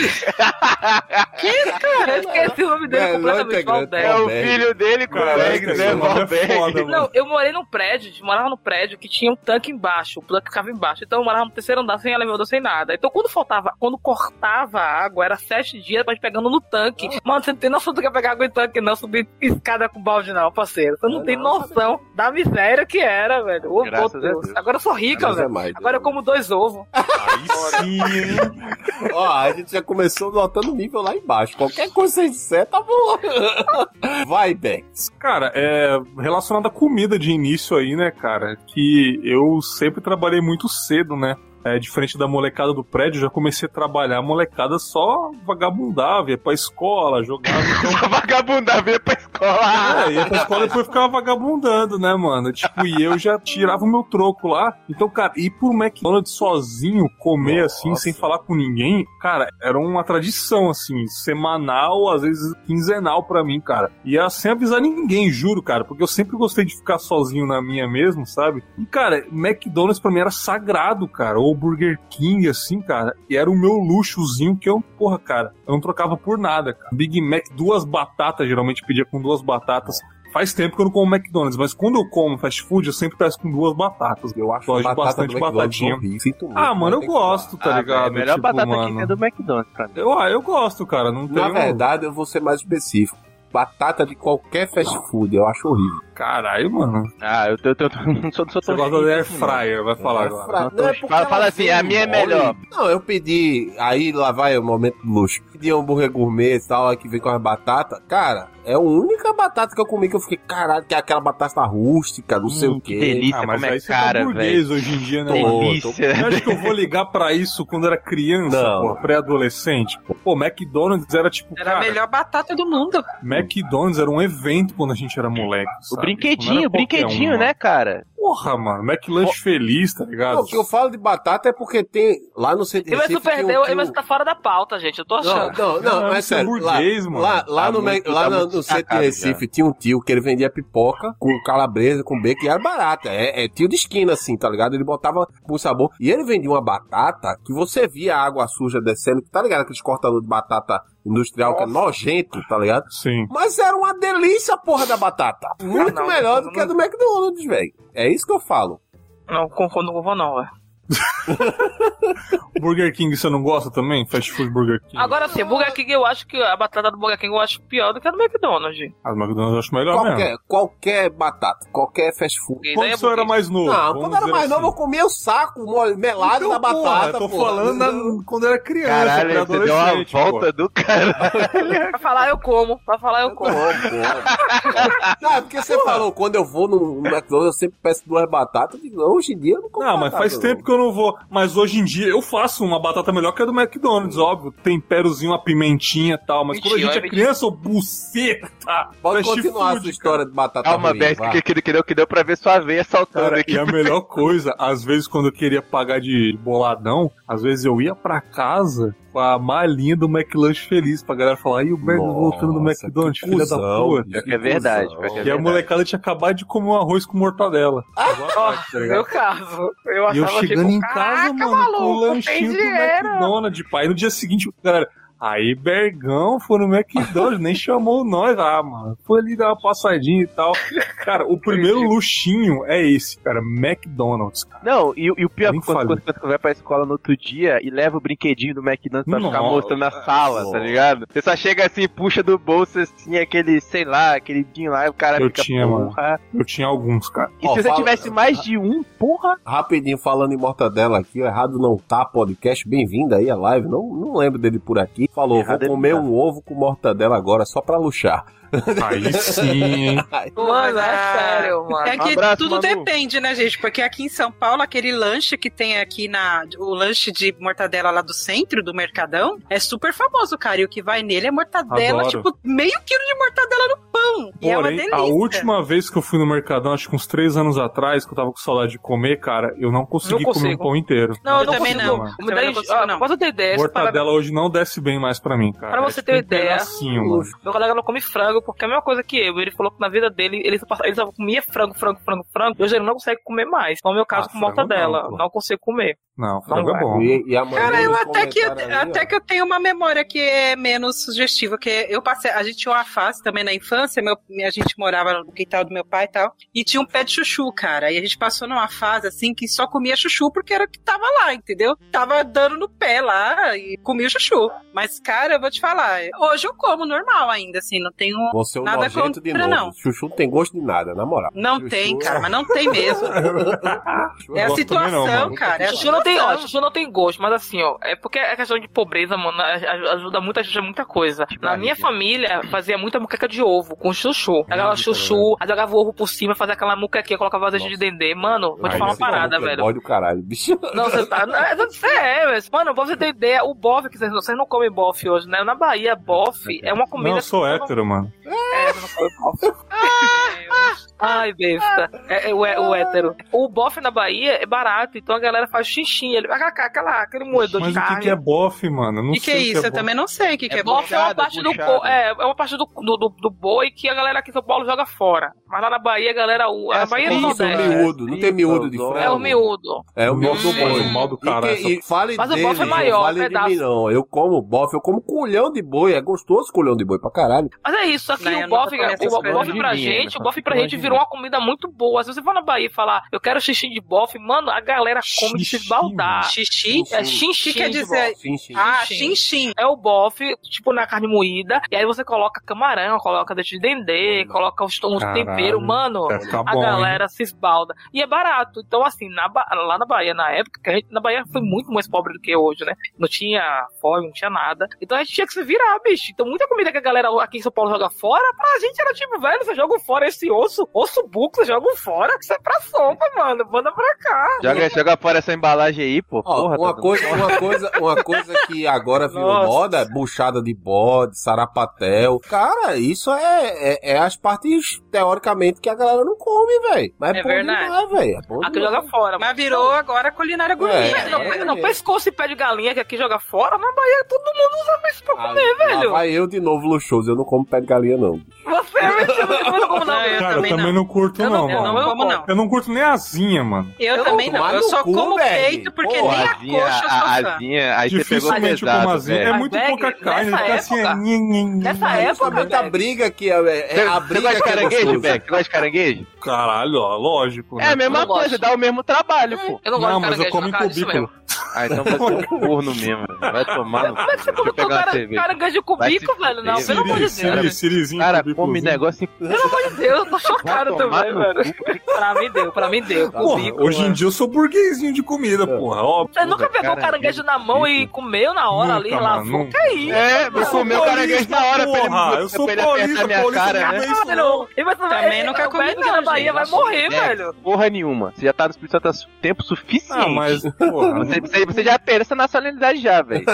Que isso, cara? Eu esqueci o nome dele é, completamente, Valberg. É o filho dele, Valberg, né? Valberg. Não, eu morei num prédio, morava num prédio que tinha um tanque embaixo, o tanque ficava embaixo. Então eu morava no terceiro andar, sem elevador, sem nada. Então quando faltava, quando cortava a água, era sete dias pra gente pegando no tanque. Mano, você não tem noção do que é pegar água em tanque, não, subir escada com balde, não, parceiro. Você não é tem não, noção sabe? Da miséria que era, velho. Ô, Deus. Deus. Agora eu sou rica, Deus velho. É mais, Agora eu como dois ovos. Aí sim. Ó, a gente já começou notando o nível lá embaixo. Qualquer coisa que você disser, tá bom. Vai, Bex. Cara, é relacionado à comida de início aí, né, cara? Que eu sempre trabalhei muito cedo, né? É, diferente da molecada do prédio, já comecei a trabalhar. A molecada só vagabundava, ia pra escola, jogava. Então... Só vagabundava, ia pra escola. É, ia pra escola e depois ficava vagabundando, né, mano? Tipo, e eu já tirava o meu troco lá. Então, cara, ir pro McDonald's sozinho, comer Nossa. assim, sem falar com ninguém, cara, era uma tradição, assim, semanal, às vezes quinzenal pra mim, cara. E ia sem avisar ninguém, juro, cara, porque eu sempre gostei de ficar sozinho na minha mesmo, sabe? E, cara, McDonald's pra mim era sagrado, cara. Ou Burger King, assim, cara, e era o meu luxozinho que eu, porra, cara, eu não trocava por nada, cara. Big Mac, duas batatas, geralmente pedia com duas batatas. Faz tempo que eu não como McDonald's, mas quando eu como fast food, eu sempre peço com duas batatas. Eu acho que bastante batatinha. Ah, mano, eu gosto, tá ligado? Ah, é a melhor tipo, batata mano, que é do McDonald's pra mim. Eu, ah, eu gosto, cara. Não Na tenho... verdade, eu vou ser mais específico. Batata de qualquer fast food, eu acho horrível. Caralho, mano. Ah, eu, eu, eu, eu não sou, não sou Você gosta do air fryer, vai falar agora. Fra... Não, é fala fala assim, a minha é melhor. Não, eu pedi, aí lá vai o momento do luxo. Pedi um hambúrguer gourmet e tal, que vem com as batatas. Cara, é a única batata que eu comi que eu fiquei, caralho, que é aquela batata rústica, não hum, sei o quê. Que delícia, ah, mas como é aí cara, tá burguês hoje em dia, né? Delícia. Você acha que eu vou ligar pra isso quando era criança, pô, pré-adolescente? Pô, McDonald's era tipo, Era cara, a melhor batata do mundo. McDonald's era um evento quando a gente era moleque, sabe? brinquedinho, brinquedinho, um, né, cara? Porra, mano, McLanche oh. feliz, tá ligado? Não, o que eu falo de batata é porque tem lá no centro. Ele perdeu, ele um... tá fora da pauta, gente, eu tô achando. Não, não, não, não mas é sério, burguês, lá, mano. Lá, lá, tá no, muito, lá tá no, no centro de Recife já. Tinha um tio que ele vendia pipoca com calabresa, com bacon, e era barata. É, é tio de esquina, assim, tá ligado? Ele botava por sabor. E ele vendia uma batata que você via a água suja descendo, tá ligado? Aqueles cortadores de batata industrial, nossa, que é nojento, tá ligado? Sim. Mas era uma delícia, porra, da batata. Muito não, melhor não, do que a do McDonald's, velho. É isso que eu falo. Não, concordo com o não, velho. Burger King você não gosta também? Fast food Burger King. Agora sim, Burger King eu acho que a batata do Burger King eu acho pior do que a do McDonald's. A do McDonald's eu acho melhor qualquer, mesmo. Qualquer batata, qualquer fast food. Quando é você era mais novo? Não, quando era mais assim. novo eu comia o saco melado então, da batata. Porra, eu tô porra. falando na, quando era criança. Caralho, você deu uma volta porra. do caralho. Pra falar eu como, pra falar eu como. Não, é porque você porra. falou, quando eu vou no, no McDonald's eu sempre peço duas batatas. Eu digo, hoje em dia eu não como Não, batata, mas faz não. tempo que eu não vou. Mas hoje em dia eu faço uma batata melhor que a do McDonald's, óbvio. Temperozinho, uma pimentinha e tal. Mas mentira, quando a gente é criança, ô buceta! Pode continuar food, a sua história de batata Calma, ruim, Beck, que, que, que, deu, que deu pra ver sua veia saltando cara, aqui. E a melhor coisa, às vezes quando eu queria pagar de boladão, às vezes eu ia pra casa com a malinha do McLanche feliz pra galera falar, aí o Berg voltando do McDonald's, filha cuzão, da puta. É que é verdade. Que é e verdade. a molecada tinha acabado de comer um arroz com mortadela. Ah, tá meu caso. Eu e eu chegando tipo, em casa, mano, maluco, com o lanchinho do McDonald's, pai. No dia seguinte, galera, aí Bergão foi no McDonald's, nem chamou nós. Ah, mano, foi ali dar uma passadinha e tal. Cara, o primeiro luxinho é esse, cara, McDonald's, cara. Não, e, e o pior, quando, quando, quando você vai pra escola no outro dia e leva o brinquedinho do McDonald's pra Nossa, ficar mostrando na sala, tá ligado? Você só chega assim, puxa do bolso, assim, aquele, sei lá, aquele dinho lá, e o cara eu fica, tinha, porra. Mano. Eu tinha alguns, cara. E oh, se você fala... tivesse mais de um, porra? Rapidinho, falando em mortadela aqui, o Errado Não Tá podcast, bem-vindo aí à live, não, não lembro dele por aqui. Falou, Errado vou comer um ovo com mortadela agora só pra luxar. Aí sim. Mano, é sério, mano. É que um abraço, tudo Manu. Depende, né, gente? Porque aqui em São Paulo, aquele lanche que tem aqui na... O lanche de mortadela lá do centro, do Mercadão, é super famoso, cara. E o que vai nele é mortadela, Adoro. tipo, meio quilo de mortadela no pão. E Porém, é uma delícia. a última vez que eu fui no Mercadão, acho que uns três anos atrás, que eu tava com saudade de comer, cara, eu não consegui não comer um pão inteiro. Não, eu, eu não também consigo. não. Me dá, não consigo, não. Posso ter ideia? Mortadela para... hoje não desce bem mais pra mim, cara. Pra você é ter ideia, mano. Meu colega não come frango, porque é a mesma coisa que eu. Ele falou que na vida dele, ele só, ele só comia frango, frango, frango, frango. Hoje ele não consegue comer mais. Então, no meu caso, ah, com mortadela, não, não consigo comer. Não, frango não é bom. E, e a cara, eu até que, ali, até que eu tenho uma memória que é menos sugestiva, que eu passei, a gente tinha uma fase também na infância, meu, a gente morava no quintal do meu pai e tal, e tinha um pé de chuchu, cara, e a gente passou numa fase, assim, que só comia chuchu porque era o que tava lá, entendeu? Tava dando no pé lá e comia o chuchu. Mas, cara, eu vou te falar, hoje eu como normal ainda, assim, não tenho Você é um nada contra, de novo. não. Chuchu não tem gosto de nada, na moral. Não chuchu... tem, cara, mas não tem mesmo. É a situação, não, cara. É a chuchu não tem, ó, chuchu não tem gosto, mas assim, ó, é porque é questão de pobreza, mano, ajuda muito, ajuda muita coisa. Na minha família, fazia muita muqueca de ovo com chuchu. Pegava chuchu, aí jogava o ovo por cima, fazia aquela muquequinha, colocava azeite de dendê. Mano, vou te falar uma parada, velho. É bode do caralho, bicho. Não, você tá... Você é, velho. Mano, pra você ter ideia, o bofe, que vocês, vocês não comem bofe hoje, né? Na Bahia, bofe é uma comida... Não, eu sou hétero, não... mano. É, eu não como bofe. Ai, besta. É, é, o, é, o hétero. O bofe na Bahia é barato, então a galera faz xixim. Ele vai aquela, aquele moedor Mas de carne. Mas o que, que é bofe, mano? O que, que é isso? Que é eu também não sei o que, que é, é bofe. Bofe é uma parte, do, é, é uma parte do, do, do boi que a galera aqui em São Paulo joga fora. Mas lá na Bahia, a galera... É, na Bahia não tem miúdo, não tem miúdo de frango. É o miúdo. É o miúdo do boi. O mal do caralho. E, e fale Mas dele, o bofe é maior, fale pedaço. de mim, não. Eu como bofe, eu como colhão de boi. É gostoso colhão de boi pra caralho. Mas é isso, aqui não, o bofe, o bofe pra gente, o bofe pra gente virou uma comida muito boa. Se você for na Bahia e falar, eu quero xixi de bofe, mano, a galera come de se esbaldar. Xixi? É xixi. O que quer dizer? Ah, xixi. É o bofe, tipo, na carne moída, e aí você coloca camarão, coloca deixa de dendê, coloca os tons de tempero, mano, a bom, galera hein? se esbalda. E é barato. Então, assim, na ba... lá na Bahia, na época, que a gente, na Bahia foi muito mais pobre do que hoje, né? Não tinha fome, não tinha nada. Então a gente tinha que se virar, bicho. Então muita comida que a galera aqui em São Paulo joga fora, pra gente era tipo, velho, você joga fora esse osso, osso. Osso buco, jogam fora. Isso é pra sopa, mano. Manda pra cá. Joga, joga fora essa embalagem aí, pô. Ó, Porra, uma, tá coisa, uma, coisa, uma coisa que agora virou Nossa. moda é buchada de bode, sarapatel. Cara, isso é, é, é as partes, teoricamente, que a galera não come, velho. Mas é, É bom verdade. demais, velho. É bom Aqui demais. joga fora. Mas virou agora culinária gourmet. É, Não, né? não, pescoço e pé de galinha que aqui joga fora, na Bahia todo mundo usa isso pra comer, Ah, velho. lá vai eu de novo luxuoso, eu não como pé de galinha, não. Você é metido, eu não como não. Não, eu Cara, eu também também não. não curto, Eu não, não- eu mano. Não como não. Eu não curto nem asinha, mano. Eu, Eu também vou não. tomar Eu no só cu, como velho. peito, porque Pô, nem a asinha, coxa eu sou a, fã. asinha, aí você pegou Dificilmente eu como pesado, asinha. É velho. muito Mas, pouca Beck, carne, nessa fica assim. época- é nhen, nhen, nhen. Nessa Isso é época, muita Beck. briga que é, é, é a Você briga gosta de que é caranguejo, gostoso. Beck? Você gosta de caranguejo? Caralho, ó, lógico. É a né? mesma Eu não coisa, gosto. dá o mesmo trabalho, pô. Eu não Não, gosto de mas eu caranguejo, como em na casa disso cubículo. mesmo. Ah, então você é um corno mesmo. Vai tomar no cu. Como é que você Deixa eu botou pegar uma cara, cerveja. caranguejo de cubículo, Vai se velho? Não, fuder, pelo amor de Siri, Deus. Siri, Sirizinho, Cara, cubículozinho. come negócio em Pelo amor de Deus, eu tô chocado Vai tomar também, no velho. Pra mim deu, pra mim deu. Porra, Cubículo, hoje em mano. dia eu sou burguesinho de comida, porra. Óbvio. Você nunca pegou o Caranguejo caranguejo na mão e comeu na hora ali, Nunca, lavou? mano, Que é isso? É, mas sou comeu caranguejo na hora pra ele, porra, eu sou pra ele apertar paulista, minha paulista cara, não né? vê isso, Velho, não. e você vai- Também é, nunca o comi velho não, da Bahia gente. vai morrer, É, velho. porra nenhuma. Você já tá no Espírito Santo há tempo suficiente. Ah, mas, porra. Você, você, você já perdeu essa nacionalidade já, velho.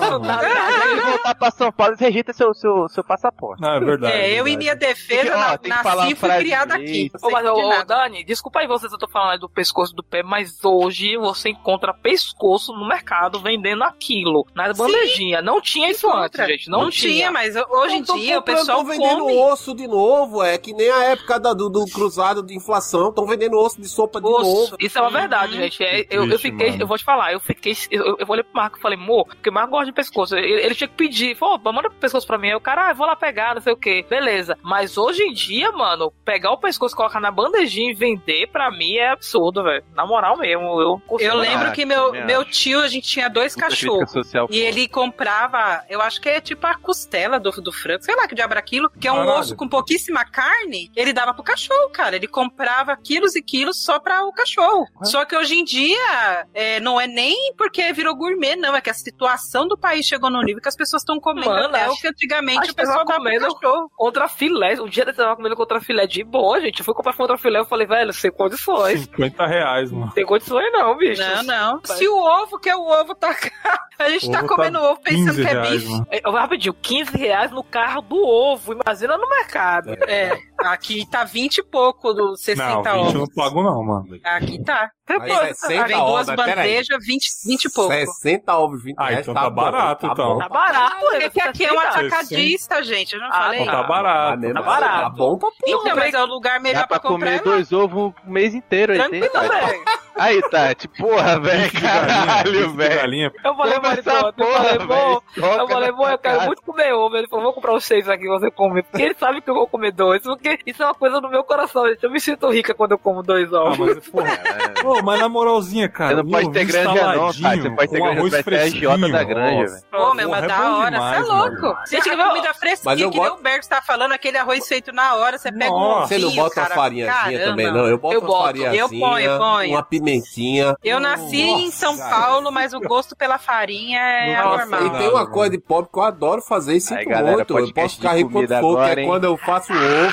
Se voltar pra São Paulo, você rejeita seu, seu, seu passaporte. Não, é verdade. É, eu em minha defesa, Ó, na- tem que falar nasci e uma fui frase criada aqui. direito. Não Ô, sei mas, de ô, ô, nada. Dani, desculpa aí vocês, eu tô falando aí do pescoço do pé, mas hoje você encontra pescoço no mercado vendendo aquilo, na bandejinha. Não tinha isso antes, Outra. gente. Não, Não tinha, mas hoje em Tão dia o comprando, pessoal tão vendendo come. osso de novo, é que nem a época da- do, do cruzado de inflação, estão vendendo osso de sopa de Osso. novo. Isso é uma verdade, gente. É, eu, eu triste, fiquei, mano. eu vou te falar, eu fiquei. Eu, eu olhei pro Marco e falei, amor, porque o Marco gosta de pescoço. Ele, ele tinha que pedir, falou, "Opa, manda pescoço pra mim." Aí o cara, ah, eu vou lá pegar, não sei o que. Beleza. Mas hoje em dia, mano, pegar o pescoço, colocar na bandejinha e vender, pra mim é absurdo, velho. Na moral mesmo. Eu, Eu lembro Ah, que meu, também meu acho. tio, a gente tinha dois Muita crítica cachorros. social. E ele comprava, eu acho que é tipo a costela do, do frango, sei lá que diabo era aquilo, que é um Caralho. osso com pouquíssima carne, ele dava pro cachorro, cara. Ele comprava quilos e quilos só pra o cachorro. Só que hoje em dia, é, não é nem porque virou gourmet, não. É que a situação do país chegou no nível que as pessoas estão comendo Mano, até acho- o que antigamente acho o pessoal que tava dava pro comendo- cachorro. Contra filé. Um dia eu tava comendo contra filé de boa, gente. Eu fui comprar contra filé, eu falei, velho, sem condições. cinquenta reais, mano. Tem condições não, bicho. Não, não. Se o ovo, que é o ovo, tá caro, a gente tá Ovo tá comendo ovo pensando quinze que é reais, bife. mano. Eu vou rapidinho, quinze reais no carro do ovo. Imagina no mercado. É, aqui tá vinte e pouco do Não, sessenta vinte eu ovos. não pago não, mano. Aqui tá. Aí, Depois, sessenta Vem duas ovos, peraí. bandejas, vinte, vinte e pouco. sessenta ovos, vinte Ah, reais, então tá bom, barato, tá então. bom. tá barato, Porque que aqui é um atacado. atacadista, gente. Eu não Ah, falei. Então tá Ah, barato. mesmo, tá assim, barato. Tá bom pra Eu Então, comprei mas é o lugar melhor Dá pra pra comprar. comer é lá. dois ovos o mês inteiro aí, tem, Tranquilo, Tati? velho. Aí, Tati, porra, velho, Bife de galinha, caralho, bife de velho. galinha. Eu falei, Toma essa Maricota, eu falei, porra, bom. velho. Eu falei, bom, eu quero muito comer ovo. Ele falou, vou comprar os seis aqui que você come. Porque ele sabe que eu vou comer dois. Porque isso é uma coisa do meu coração, gente. Eu me sinto rica quando eu como dois Ah, ovos. mas, porra. Pô, mas na moralzinha, cara. Você não pode um ter ovinho granja não, Tati. instaladinho, Você pode ter com granja, arroz vai ter a agiota fresquinho, da granja, nossa. velho. Pô, meu, Porra, mas é da bom hora, demais, você é louco. mano. Você Gente, tinha meu- comida Mas fresquinha, eu que nem gosto- o Bergs tá falando, aquele arroz feito na hora, você pega um Nossa. Você não ovinho, bota uma cara. farinhazinha Caramba. também, não? Eu boto Eu uma boto. farinhazinha, Eu ponho, ponho. uma pimentinha. Eu nasci em São Nossa. Paulo, mas o gosto pela farinha é Nossa, anormal. E tem uma coisa de pobre que eu adoro fazer e sinto Aí, galera, muito. Eu podcast posso ficar de rico quanto comida for, agora, que é hein? quando eu faço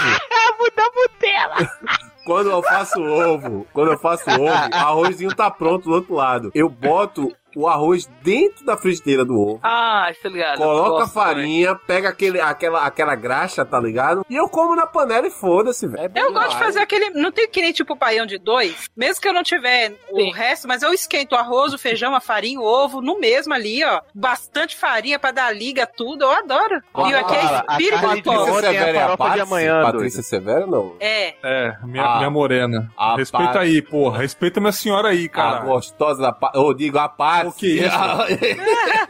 ovo. Da Nutella. Quando eu faço ovo, quando eu faço ovo, o arrozinho tá pronto do outro lado. Eu boto o arroz dentro da frigideira do ovo. Ah, tá ligado. Coloca a Gosto também. farinha, pega aquele, aquela, aquela graxa, tá ligado? E eu como na panela e foda-se, velho. É bom Eu gosto de demais. fazer aquele. Não tem que nem tipo baião de dois. Mesmo que eu não tiver o Sim. resto, mas eu esquento o arroz, o feijão, a farinha, o ovo no mesmo ali, ó. Bastante farinha pra dar liga, tudo. Eu adoro. Olha, E aqui olha, é a espírito carne de de pobre. ontem Patrícia é Severa é a farofa de Patrícia? amanhã, Patrícia Severa, não? É. É, minha, Ah. minha morena. A Respeita pa- aí, porra. Respeita minha senhora aí, A cara. gostosa da pa... Eu digo a Paty. O que é isso?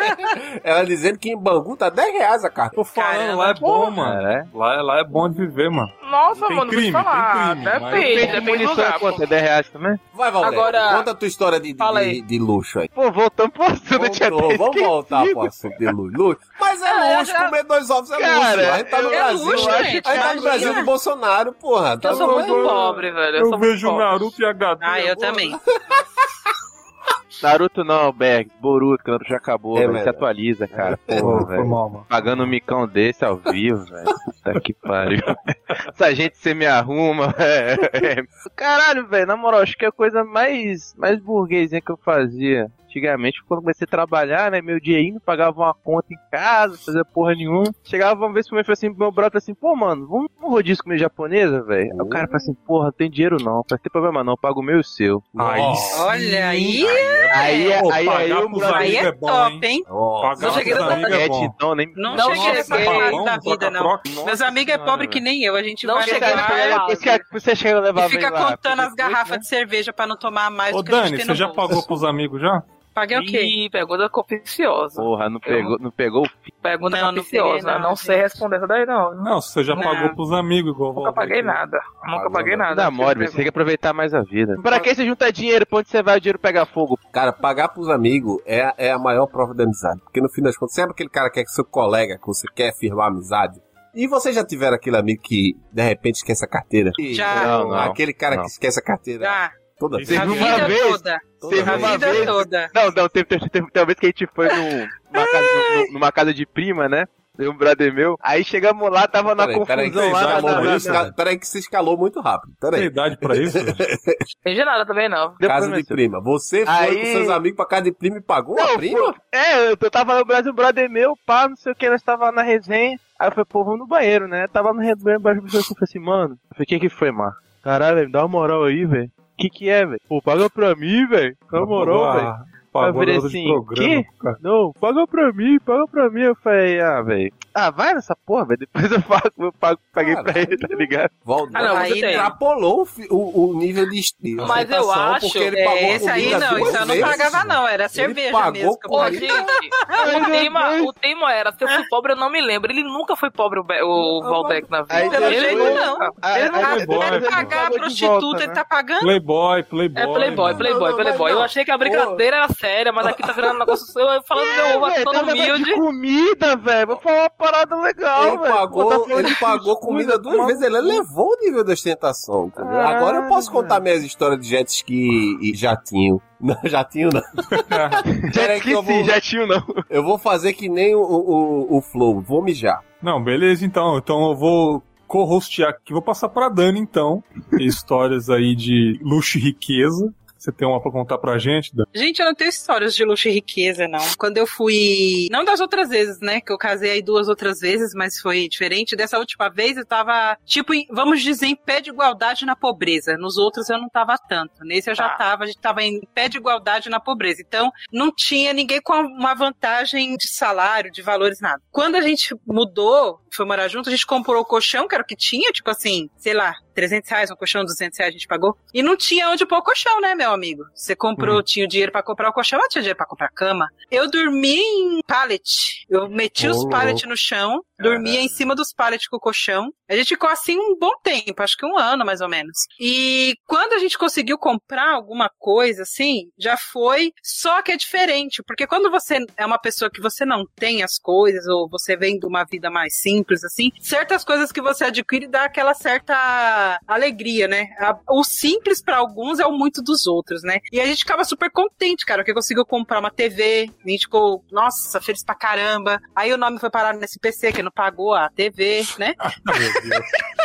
Ela dizendo que em Bangu tá dez reais a carne. Tô falando, Caramba, lá é bom, porra. mano. É. Lá, lá é bom de viver, mano. Nossa, Tem mano, crime, vou te falar. tem crime, mas- Depende, Tem depende do munição lugar. quanto? pô. É dez reais também? Vai, Valdir. Agora- Conta a tua história de, de, Fala aí. de, de luxo aí. Pô, voltamos pro assunto, eu tinha Voltou, até vamos voltar esquecido. pro assunto de luxo. luxo. Mas é É, luxo, já- comer dois ovos é Cara, luxo. A gente tá no eu- é Brasil. luxo, a gente, gente tá no imagina. Brasil do Bolsonaro, porra. Tá Eu sou no- muito pobre, velho. Eu, Eu sou vejo muito pobre. Naruto e H D. Ah, eu agora. também. Naruto não, Berg. Boruto, que o Naruto já acabou, É, velho. velho. Se atualiza, cara. Pô, Porra, foi velho. mal, mano. Pagando um micão desse ao vivo, velho. Puta que pariu. Essa gente você me arruma, velho. Caralho, velho, na moral, acho que é a coisa mais, mais burguesinha que eu fazia. Antigamente, quando comecei a trabalhar, né, meu dinheirinho, pagava uma conta em casa, fazia porra nenhuma. Chegava uma vez pro meu, assim, pro meu brother assim, pô, mano, vamos num rodízio comer japonesa, velho? Aí o cara fala assim, porra, não tem dinheiro não, não tem problema não, eu pago o meu e o seu. Aí Olha aí, Aí, Pô, aí, pagar aí, o pros brother... aí amigos é bom, top, hein? Pagar Não pros cheguei nessa amigos é bom. Então, nem... Não, Não cheguei nessa cheguei. fase da vida, não. Nossa Meus amigos é senhora, pobre que velho. nem eu, a gente Não vai cheguei levar nessa Depois que você chega a levar e fica lá, contando as depois, garrafas né? de cerveja pra não tomar mais Ô, do que a gente Dani, tem você no já bolso. pagou pros amigos já? Paguei o quê? Ih, pergunta confinciosa. Porra, não pegou, não pegou o fim. Pergunta Não, não confinciosa. peguei, não, Não, sei gente. responder essa daí, não. Não, você já Não. pagou pros amigos igual Nunca vou paguei nada. Nunca Pagou, paguei não. nada. Dá mole, velho, você tem que aproveitar mais a vida. Pra que você junta dinheiro? Pra onde você vai, o dinheiro pega fogo? Cara, pagar pros amigos é, é a maior prova da amizade. Porque no fim das contas, sempre aquele cara que é seu colega, que você quer firmar amizade. E vocês já tiveram aquele amigo que, de repente, esquece a carteira? Já. Não, não. Aquele cara Não. que esquece a carteira Já, toda Teve vez. a uma vida vez- toda. Toda Teve A vez. uma vida vez- toda. Não, não, teve, teve, teve, teve uma vez que a gente foi num- numa, casa, num- numa casa de prima, né? Tem um brother meu. Aí chegamos lá, tava na Peraí, peraí, que confusão você lá já na, na, morreu, na, esca- peraí que você escalou muito rápido. Tem Peraí. idade pra isso? Entendi nada também, não. Depois Casa de começou. prima. Você foi Aí- com seus amigos pra casa de prima e pagou a Não, prima? pô, é, eu, eu tava no Brasil, um brother meu, pá, não sei o que, nós tava na resenha. Aí eu falei, pô, vamos no banheiro, né? Tava no banheiro, o banheiro, eu falei assim, mano. Eu falei, o que que foi, mano? Caralho, velho, me dá uma moral aí, velho. Que que é, velho? Pô, paga pra mim, velho. Na moral, velho. Pagou Eu falei garota de assim, programa, quê? cara. Não, paga pra mim, paga pra mim. Eu falei, ah, velho. Ah, vai nessa porra, velho. Depois eu pago, eu pago, paguei pra Caralho. ele, tá ligado? Valdir Ah, não, Aí você tem. extrapolou o, fi- o, o nível de de Mas eu ostentação, acho- porque ele É, pagou esse aí comida não, duas isso eu não vezes. pagava não, era cerveja pagou mesmo. que eu Ô, paguei. gente, o tema, o tema era, se eu fui pobre, eu não me lembro. Ele nunca foi pobre, o, Be- o Valdec, na vida. Aí Pelo depois- jeito, não. Aí- Ele aí não Playboy, quer pô. pagar a Pagou de prostituta, volta, ele né? tá pagando? Playboy, Playboy. É Playboy, mano. Playboy, Não, não, Playboy. mas não. Eu achei que a brincadeira era séria, mas aqui tá virando um negócio seu, eu falando meu ovo, velho, todo tá falando humilde. de comida, velho. Vou falar uma parada legal, Ele velho. Pô, tá pagou, falando ele de pagou comida duas uma- vezes, ele elevou o nível da ostentação, entendeu? Ah, Agora eu posso contar minhas histórias de jet ski e jatinho. Não, jatinho não. Peraí Jet que eu ski, vou, jetinho não. eu vou fazer que nem o, o, o Flow, vou mijar. Não, beleza, então. Então eu vou co-hostear aqui. Vou passar pra Dani, então. Histórias aí de luxo e riqueza. Você tem uma pra contar pra gente, Dani? Gente, eu não tenho histórias de luxo e riqueza, não. Quando eu fui... Não das outras vezes, né? Que eu casei aí duas outras vezes, mas foi diferente. Dessa última vez eu tava, tipo, em, vamos dizer, em pé de igualdade na pobreza. Nos outros eu não tava tanto. Nesse eu já Tá. tava, a gente tava em pé de igualdade na pobreza. Então, não tinha ninguém com uma vantagem de salário, de valores, nada. Quando a gente mudou, foi morar junto, a gente comprou o colchão, que era o que tinha, tipo assim, sei lá, trezentos reais, um colchão, duzentos reais a gente pagou. E não tinha onde pôr o colchão, né, meu amigo? Você comprou, Uhum. tinha o dinheiro pra comprar o colchão, mas tinha dinheiro pra comprar cama. Eu dormi em pallet. Eu meti os Oh, pallet no chão, dormia em cima dos pallet com o colchão. A gente ficou assim um bom tempo, acho que um ano mais ou menos. E quando a gente conseguiu comprar alguma coisa assim, já foi, só que é diferente, porque quando você é uma pessoa que você não tem as coisas, ou você vem de uma vida mais simples assim, certas coisas que você adquire dá aquela certa alegria, né? A- o simples pra alguns é o muito dos outros, né? E a gente ficava super contente, cara, porque conseguiu comprar uma T V, a gente ficou, nossa, feliz pra caramba. Aí o nome foi parar nesse P C, que não pagou a T V, né? Meu Deus.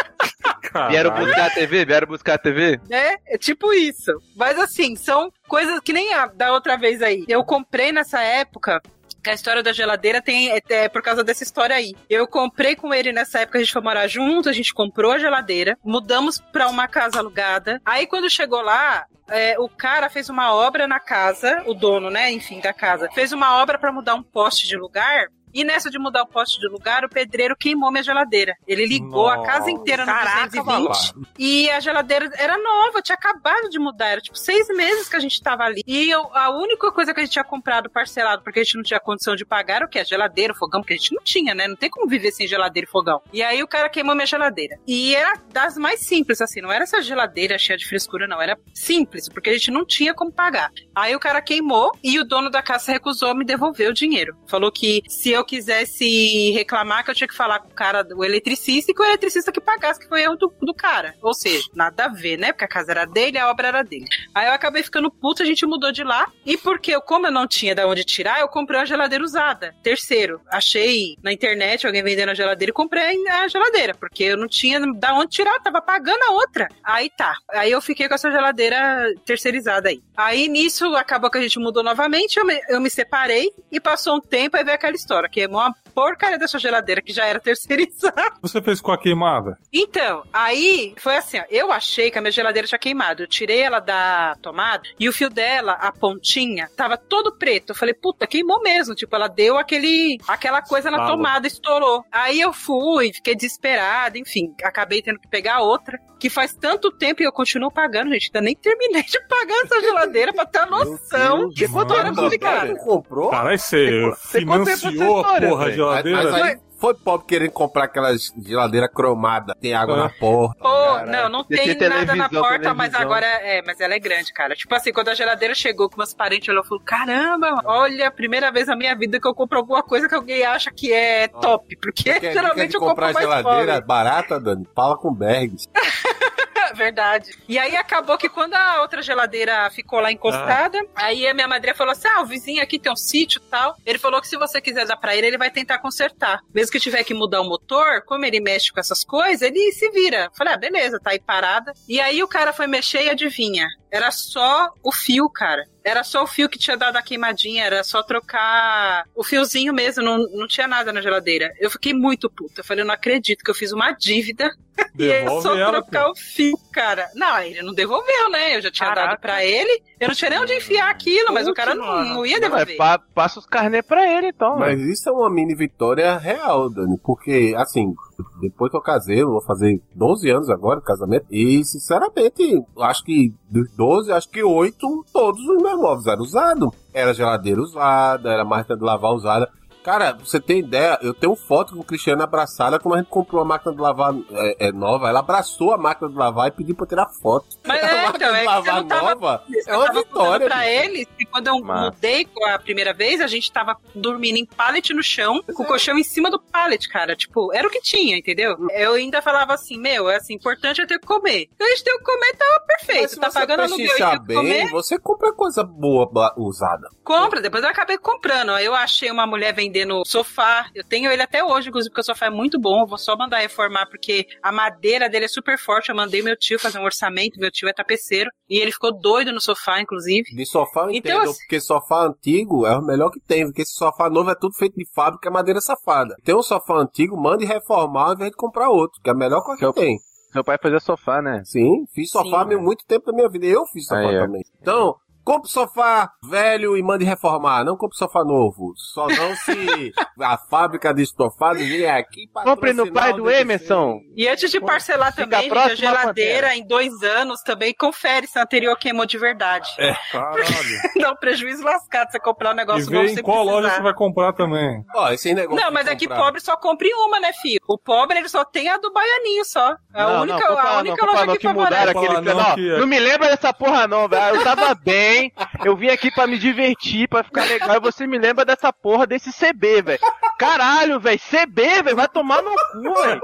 Vieram Caralho. buscar a T V? Vieram buscar a T V? É, é tipo isso. Mas assim, são coisas que nem a da outra vez aí. Eu comprei nessa época. Que a história da geladeira tem é, é por causa dessa história aí. Eu comprei com ele nessa época, a gente foi morar junto, a gente comprou a geladeira, mudamos pra uma casa alugada. Aí quando chegou lá, é, o cara fez uma obra na casa, o dono, né, enfim, da casa, fez uma obra pra mudar um poste de lugar. E nessa de mudar o poste de lugar, o pedreiro queimou minha geladeira. Ele ligou a casa inteira no Caraca, duzentos e vinte e a geladeira era nova, tinha acabado de mudar. Era tipo seis meses que a gente tava ali. E eu, a única coisa que a gente tinha comprado parcelado, porque a gente não tinha condição de pagar, era o quê? A geladeira, o fogão, porque a gente não tinha, né? Não tem como viver sem geladeira e fogão. E aí o cara queimou minha geladeira. E era das mais simples, assim, não era essa geladeira cheia de frescura, não. Era simples, porque a gente não tinha como pagar. Aí o cara queimou e o dono da casa recusou me devolver o dinheiro. Falou que se eu quisesse reclamar, que eu tinha que falar com o cara, o eletricista, e que o eletricista que pagasse, que foi erro do, do cara. Ou seja, nada a ver, né? Porque a casa era dele, a obra era dele. Aí eu acabei ficando puta, a gente mudou de lá. E porque eu, como eu não tinha de onde tirar, eu comprei uma geladeira usada. Terceiro, achei na internet alguém vendendo a geladeira e comprei a geladeira, porque eu não tinha de onde tirar, tava pagando a outra. Aí tá. Aí eu fiquei com essa geladeira terceirizada aí. Aí nisso acabou que a gente mudou novamente, eu me, eu me separei e passou um tempo, aí veio aquela história, que é uma porcaria dessa geladeira que já era terceirizada. Você fez com a queimada? Então, aí foi assim, ó, eu achei que a minha geladeira tinha queimado. Eu tirei ela da tomada e o fio dela, a pontinha, tava todo preto. Eu falei, puta, queimou mesmo. Tipo, ela deu aquele, aquela coisa na Fala. tomada, estourou. Aí eu fui, fiquei desesperada, enfim, acabei tendo que pegar outra, que faz tanto tempo e eu continuo pagando, gente. Ainda nem terminei de pagar essa geladeira pra ter noção de quanto era complicado. Você comprou? Caralho, você Você conta aí pra financiou essa a história, porra velho. geladeira? Mas aí foi pobre querendo comprar aquelas geladeira cromada, tem água É. na porta. Pô, Caralho. não, não Você tem tem nada na televisão, porta, mas televisão. agora é, mas ela é grande, cara. Tipo assim, quando a geladeira chegou, que meus parentes olhou e falaram, caramba, olha, primeira vez na minha vida que eu compro alguma coisa que alguém acha que é top, porque Quer dica geralmente de eu compro comprar mais geladeira pobre. barata, Dani? Fala com Bergs. Verdade. E aí acabou que quando a outra geladeira ficou lá encostada, aí a minha madrinha falou assim, ah, o vizinho aqui tem um sítio e tal. Ele falou que se você quiser dar pra ele, ele vai tentar consertar. Mesmo que tiver que mudar o motor, como ele mexe com essas coisas, ele se vira. Falei, ah, beleza, tá aí parada. E aí o cara foi mexer e adivinha? Era só o fio, cara. Era só o fio que tinha dado a queimadinha, era só trocar o fiozinho mesmo, não, não tinha nada na geladeira. Eu fiquei muito puta. Eu falei, eu não acredito que eu fiz uma dívida e é Devolve só ela, trocar pô. o fio, cara. Não, ele não devolveu, né? Eu já tinha Caraca. dado pra ele, eu não tinha nem onde enfiar aquilo, mas o cara não, não ia Não, é, devolver. pa- passa os carnê pra ele, então. Mas velho. isso é uma mini vitória real, Dani, porque, assim, depois que eu casei, eu vou fazer doze anos agora de casamento, e, sinceramente, eu acho que dos doze, acho que oito, todos os meus móveis eram usados. Era geladeira usada, era máquina de lavar usada. Cara, você tem ideia, eu tenho foto com o Cristiano abraçada quando a gente comprou uma máquina de lavar é, é, nova. Ela abraçou a máquina de lavar e pediu pra eu tirar foto. Mas a é, máquina então, de é que lavar eu não tava- nova é Eu uma tava vitória. contando pra bicho. ele que quando eu Massa. mudei com a primeira vez, a gente tava dormindo em pallet no chão, com o colchão em cima do pallet, cara. Tipo, era o que tinha, entendeu? Eu ainda falava assim, meu, é assim, importante é ter que comer. Então a gente tem que comer, tá Mas perfeito. se Tá você pagando aluguel e pesquisar tem que bem, comer, você compra coisa boa ba- usada. compra. Depois eu acabei comprando. Aí eu achei uma mulher vendendo sofá. Eu tenho ele até hoje, inclusive, porque o sofá é muito bom. Eu vou só mandar reformar, porque a madeira dele é super forte. Eu mandei meu tio fazer um orçamento. Meu tio é tapeceiro. E ele ficou doido no sofá, inclusive. De sofá eu Então, entendo, assim- porque sofá antigo é o melhor que tem, porque esse sofá novo é tudo feito de fábrica, é madeira safada. Tem um sofá antigo, mande reformar ao invés de comprar outro, que é a melhor coisa que Eu- tem. Seu pai fazia sofá, né? Sim, fiz sofá há Sim. muito tempo da minha vida, eu fiz sofá Aí, é. também. Então, compre sofá velho e mande reformar, não compre sofá novo. Só não se a fábrica de estofados vier aqui Compre no pai do Emerson. E antes de parcelar Fica também, gente, a próximo à geladeira em dois anos também confere se a anterior queimou de verdade. Caralho. Dá um prejuízo lascado você comprar um E negócio vê novo em sem qual loja precisar. você vai comprar também. Ó, esse negócio Não, de mas é que comprar- pobre só compra em uma, né, filho? O pobre, ele só tem a do Baianinho, só. É a Não, única, não, a não, única não, loja não, que, que mudaram favorece. aquele Fala plano. não, Ó, que- não me lembra dessa porra não, velho. Eu tava bem, eu vim aqui pra me divertir, pra ficar legal, e você me lembra dessa porra desse C B, velho. Caralho, velho, C B, velho, vai tomar no cu, velho.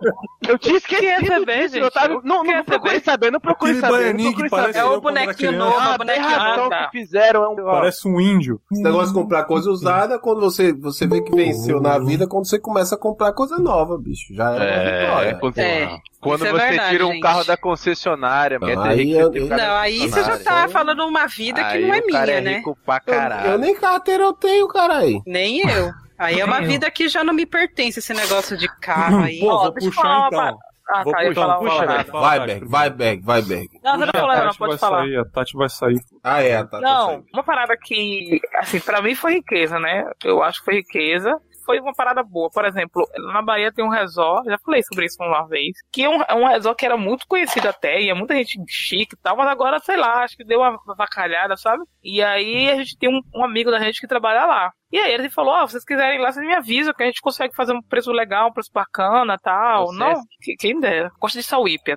Eu tinha esquecido Que é C B, disso, gente? eu tava... Não, Que é não procurei saber, não procurei Aquele saber, não baianinho procurei que parece saber. É o eu quando era bonequinho criança. novo, É uma a bonequinha aberração Ah, tá. que fizeram, é um... Parece um índio. Esse negócio de comprar coisa usada, quando você, você vê que venceu na vida, quando você começa a comprar coisa nova, bicho. Já é uma É, vitória. quando, É, quando isso é você verdade, tira um gente. carro da concessionária, porque Não, tem aí gente que eu- tem eu- cara Não, aí você já Caralho. tá falando uma vida que Aí não é o cara minha, é né? rico pra Eu, caralho. eu nem carteira eu tenho, caralho. Nem eu. Aí é uma Nem eu. vida que já não me pertence, esse negócio de carro aí. Pô, Ó, vou deixa eu puxar falar então. uma Ah, Vou tá, eu ia puxar, falar puxa, uma velho. parada. Fala, Vai, Beck. Berg, vai, Berg, vai, Berg. Não, você não A falou, não, Tati pode vai falar. sair, a Tati vai sair. Ah, é, tá. tá Não, saindo. uma parada que, assim, pra mim foi riqueza, né? Eu acho que foi riqueza. Foi uma parada boa. Por exemplo, na Bahia tem um resort, já falei sobre isso uma vez, que é um, é um resort que era muito conhecido até, e é muita gente chique e tal, mas agora, sei lá, acho que deu uma vacalhada, sabe? E aí a gente tem um, um amigo da gente que trabalha lá. E aí ele falou, ó, oh, se vocês quiserem ir lá, vocês me avisam, que a gente consegue fazer um preço legal, um preço bacana e tal. Você Não, é- que- quem dera. Gosta de Sauípe até.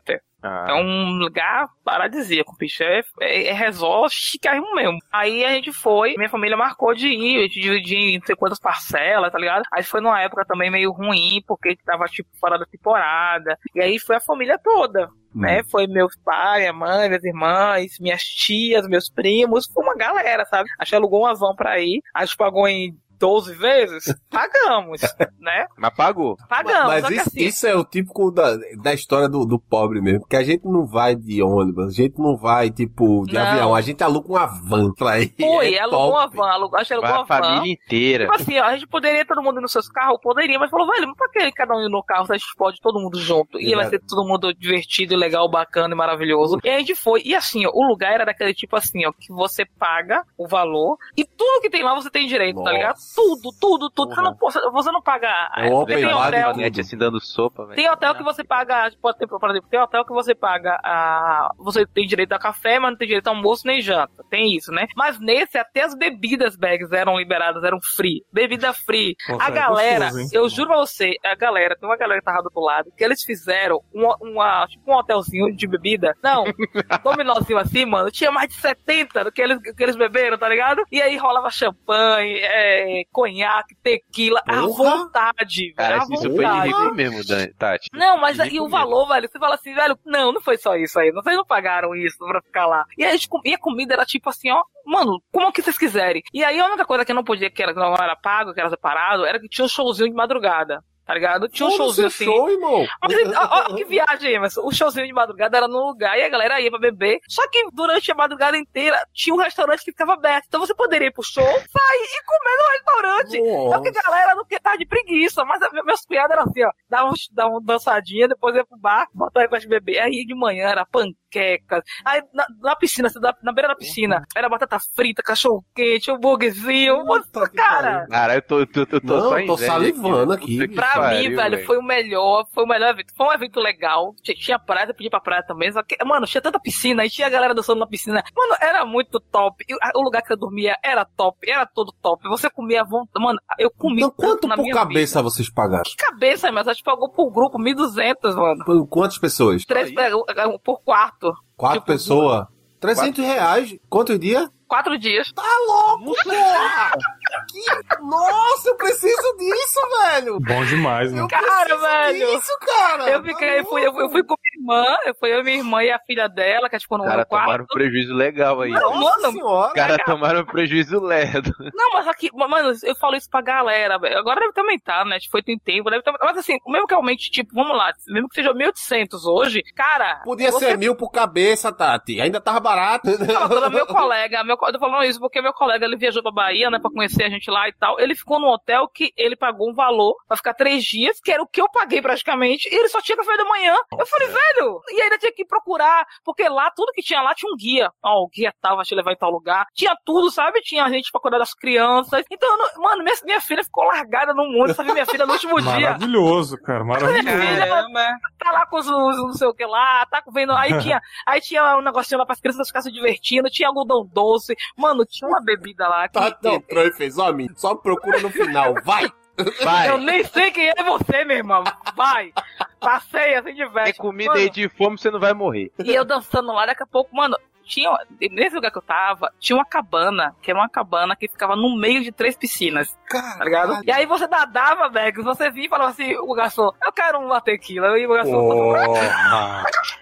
Ah. É um lugar paradisíaco, bicho. É, é, é resort chicarrimo mesmo. Aí a gente foi, minha família marcou de ir, a gente dividiu em não sei quantas parcelas, tá ligado? Aí foi numa época também meio ruim, porque tava tipo fora da temporada. E aí foi a família toda. Né? Foi meus pais, minha mãe, minhas irmãs, minhas tias, meus primos, foi uma galera, sabe? A gente alugou uma van pra ir, a gente pagou em doze vezes, pagamos, né? Mas pagou. Pagamos. Mas só que isso, assim, isso é o típico da, da história do, do pobre mesmo, porque a gente não vai de ônibus, a gente não vai, tipo, de Não. avião, a gente aluga uma van pra ir. foi, é alugou uma top. van, alugou, a gente alugou Vai uma a família van. inteira. Tipo assim, ó, a gente poderia todo mundo ir nos seus carros, poderia, mas falou, velho, mas pra que cada um ir no carro se a gente pode todo mundo junto? E vai ser todo mundo divertido, legal, bacana e maravilhoso. E a gente foi, e assim, ó, o lugar era daquele tipo assim, ó, que você paga o valor e tudo que tem lá você tem direito, Nossa. tá ligado? Tudo, tudo, tudo. Porra. Você não, você, você não paga. É porque open tem bar de hotel, tudo. Net assim dando sopa, velho. tem hotel que você paga, pode ter, por exemplo, tem hotel que você paga, a, você tem direito a café, mas não tem direito a almoço nem janta. Tem isso, né? Mas nesse, até as bebidas bags eram liberadas, eram free. Bebida free. Nossa, a é galera, gostoso, hein? eu juro pra você, a galera, tem uma galera que tava do outro lado, que eles fizeram uma, uma, tipo um hotelzinho de bebida. Não, dominózinho assim, mano, tinha mais de setenta do que eles, que eles beberam, tá ligado? E aí rolava champanhe, é, conhaque, tequila, à Porra! vontade, Cara, à isso foi de vontade. rico mesmo, Dani, Tati. Não, mas De aí rico o mesmo. valor, velho, você fala assim, velho, não, não foi só isso aí, vocês não pagaram isso pra ficar lá. E a gente com- e a comida era tipo assim, ó, mano, como que vocês quiserem. E aí a única coisa que eu não podia, que era, que não era pago, que era separado, era que tinha um showzinho de madrugada. Tá ligado? Tinha um Foda-se showzinho o assim. show, irmão. Mas, ó, ó, que viagem, Emerson. O showzinho de madrugada era no lugar e a galera ia pra beber. Só que durante a madrugada inteira tinha um restaurante que ficava aberto. Então você poderia ir pro show, sair e comer no restaurante. Só que a galera não quer estar de preguiça. Mas a, meus piadas eram assim, ó. Dava, um, dava uma dançadinha, depois ia pro bar, botava aí pra gente beber. Aí de manhã era panquecas. Aí na, na piscina, assim, na, na beira da piscina, era batata frita, cachorro quente, hambúrguerzinho. Nossa, cara. Cara, eu tô, eu tô, eu tô Não, só em tô inveja salivando aqui. aqui. Puta que Pra pariu, mim, velho, foi o melhor, foi o melhor evento. Foi um evento legal. Tinha, tinha praia, eu pedi pra praia também. Só que, mano, tinha tanta piscina, aí tinha a galera dançando na piscina. Mano, era muito top. E o lugar que eu dormia era top, era todo top. Você comia à vontade. Mano, eu comi Então quanto tanto na por minha cabeça vida. vocês pagaram? Que cabeça, mas a gente pagou por grupo mil e duzentos, mano. Por quantas pessoas? Três pe- por quarto. Quatro Tipo, pessoas? trezentos reais? Quantos dias? Quatro dias. Tá louco, porra! Que... Nossa, eu preciso disso, velho! Bom demais, né? Eu Cara, preciso velho. disso, cara! Eu fiquei, eu fui, eu fui, eu fui com minha irmã, eu fui eu, minha irmã e a filha dela, que ficou no Os caras meu quarto. tomaram um prejuízo legal aí. Não, Nossa mano, senhora! Os caras tomaram um prejuízo lerdo. Não, mas aqui, mano, eu falo isso pra galera, velho. Agora deve ter aumentado, né? Tipo, foi tem tempo, deve ter aumentado. Mas assim, mesmo que aumente, tipo, vamos lá, mesmo que seja mil e oitocentos hoje, cara. Podia você ser mil por cabeça, Tati. Ainda tava barato. fala, meu colega, meu, co- eu tô falando isso porque meu colega, ele viajou pra Bahia, né, pra conhecer a gente lá e tal. Ele ficou num hotel que ele pagou um valor pra ficar três dias, que era o que eu paguei praticamente, e ele só tinha café da manhã. Eu falei, velho, e ainda tinha que procurar, porque lá, tudo que tinha lá tinha um guia. Ó, o guia tal, vai te levar em tal lugar. Tinha tudo, sabe? Tinha gente pra cuidar das crianças. Então, eu não- mano, minha, minha filha ficou largada no mundo, sabe? Minha filha no último dia. Maravilhoso, cara, maravilhoso. Caramba. Tá lá com os, os não sei o que lá, tá vendo, aí tinha, aí tinha um negocinho lá pras crianças ficarem se divertindo, tinha algodão doce, mano, tinha uma bebida lá que Tati, não, Troy fez, ó, menino, só procura no final, vai! Vai. eu nem sei quem é você, meu irmão, vai, passeia, se Tem diverte. comida Mano, aí de fome, você não vai morrer. e eu dançando lá, daqui a pouco, mano, tinha, nesse lugar que eu tava, tinha uma cabana, que era uma cabana que ficava no meio de três piscinas, tá ligado? E aí você nadava, velho, você vinha e falava assim, o garçom, eu quero uma tequila, e o garçom, Porra!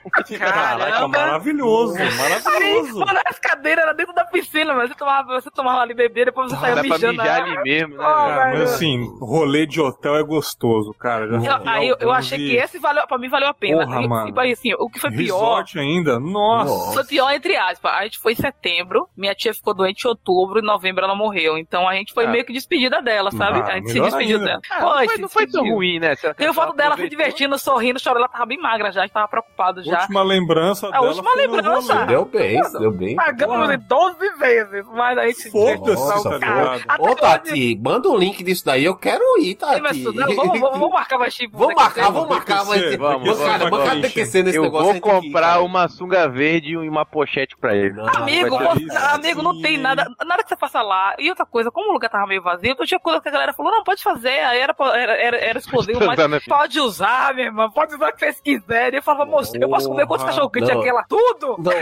Caraca, maravilhoso, Aí, maravilhoso. mano, as cadeiras eram dentro da piscina, mas você tomava, você tomava ali bebê, depois você saía Dá pra mijando. mijar na- ali mesmo, né? Ah, velho? Cara, velho. mas assim, rolê de hotel é gostoso, cara. Já Eu, fui aí eu, eu alguns achei e- que esse valeu, pra mim valeu a pena. Porra, e, mano. e aí, assim, o que foi pior, Resort ainda? Nossa. foi pior entre aspas. A gente foi em setembro, minha tia ficou doente em outubro, em novembro ela morreu. Então a gente foi Ah. meio que despedida dela, sabe? Ah, a gente se melhor despediu ainda. dela. Ah, não foi, se não foi tão despediu. ruim, né? Você- Tem foto você dela se aproveitou. divertindo, sorrindo, chorando. Ela tava bem magra já, a gente tava preocupado já. Última lembrança A dela última foi no lembrança. rolê. Deu bem, deu bem. Pagamos fomos em doze vezes, mas a gente... Foda-se, Nossa, tá ligado? Ô, Tati, manda um link disso daí, eu quero ir, Tati. Mas, não, vamos, vamos, vamos marcar mais tipo. Vamos marcar, vamos marcar, mas... Vamos, Cara, vamos, bancada T Q C nesse Eu negócio. vou aí tem que ir, comprar cara. uma sunga verde e uma pochete pra ele. Não, Amigo, vai ter você- isso, amigo, não tem nada, nada que você faça lá. E outra coisa, como o lugar tava meio vazio, então tinha coisa que a galera falou, não, pode fazer, aí era, era, era, era exclusivo, mas Usando a- pode usar, minha irmã, pode usar o que vocês quiserem. Eu falava, moço, eu posso comer quantos Porra, cachorro quente não. aquela? Tudo? Não,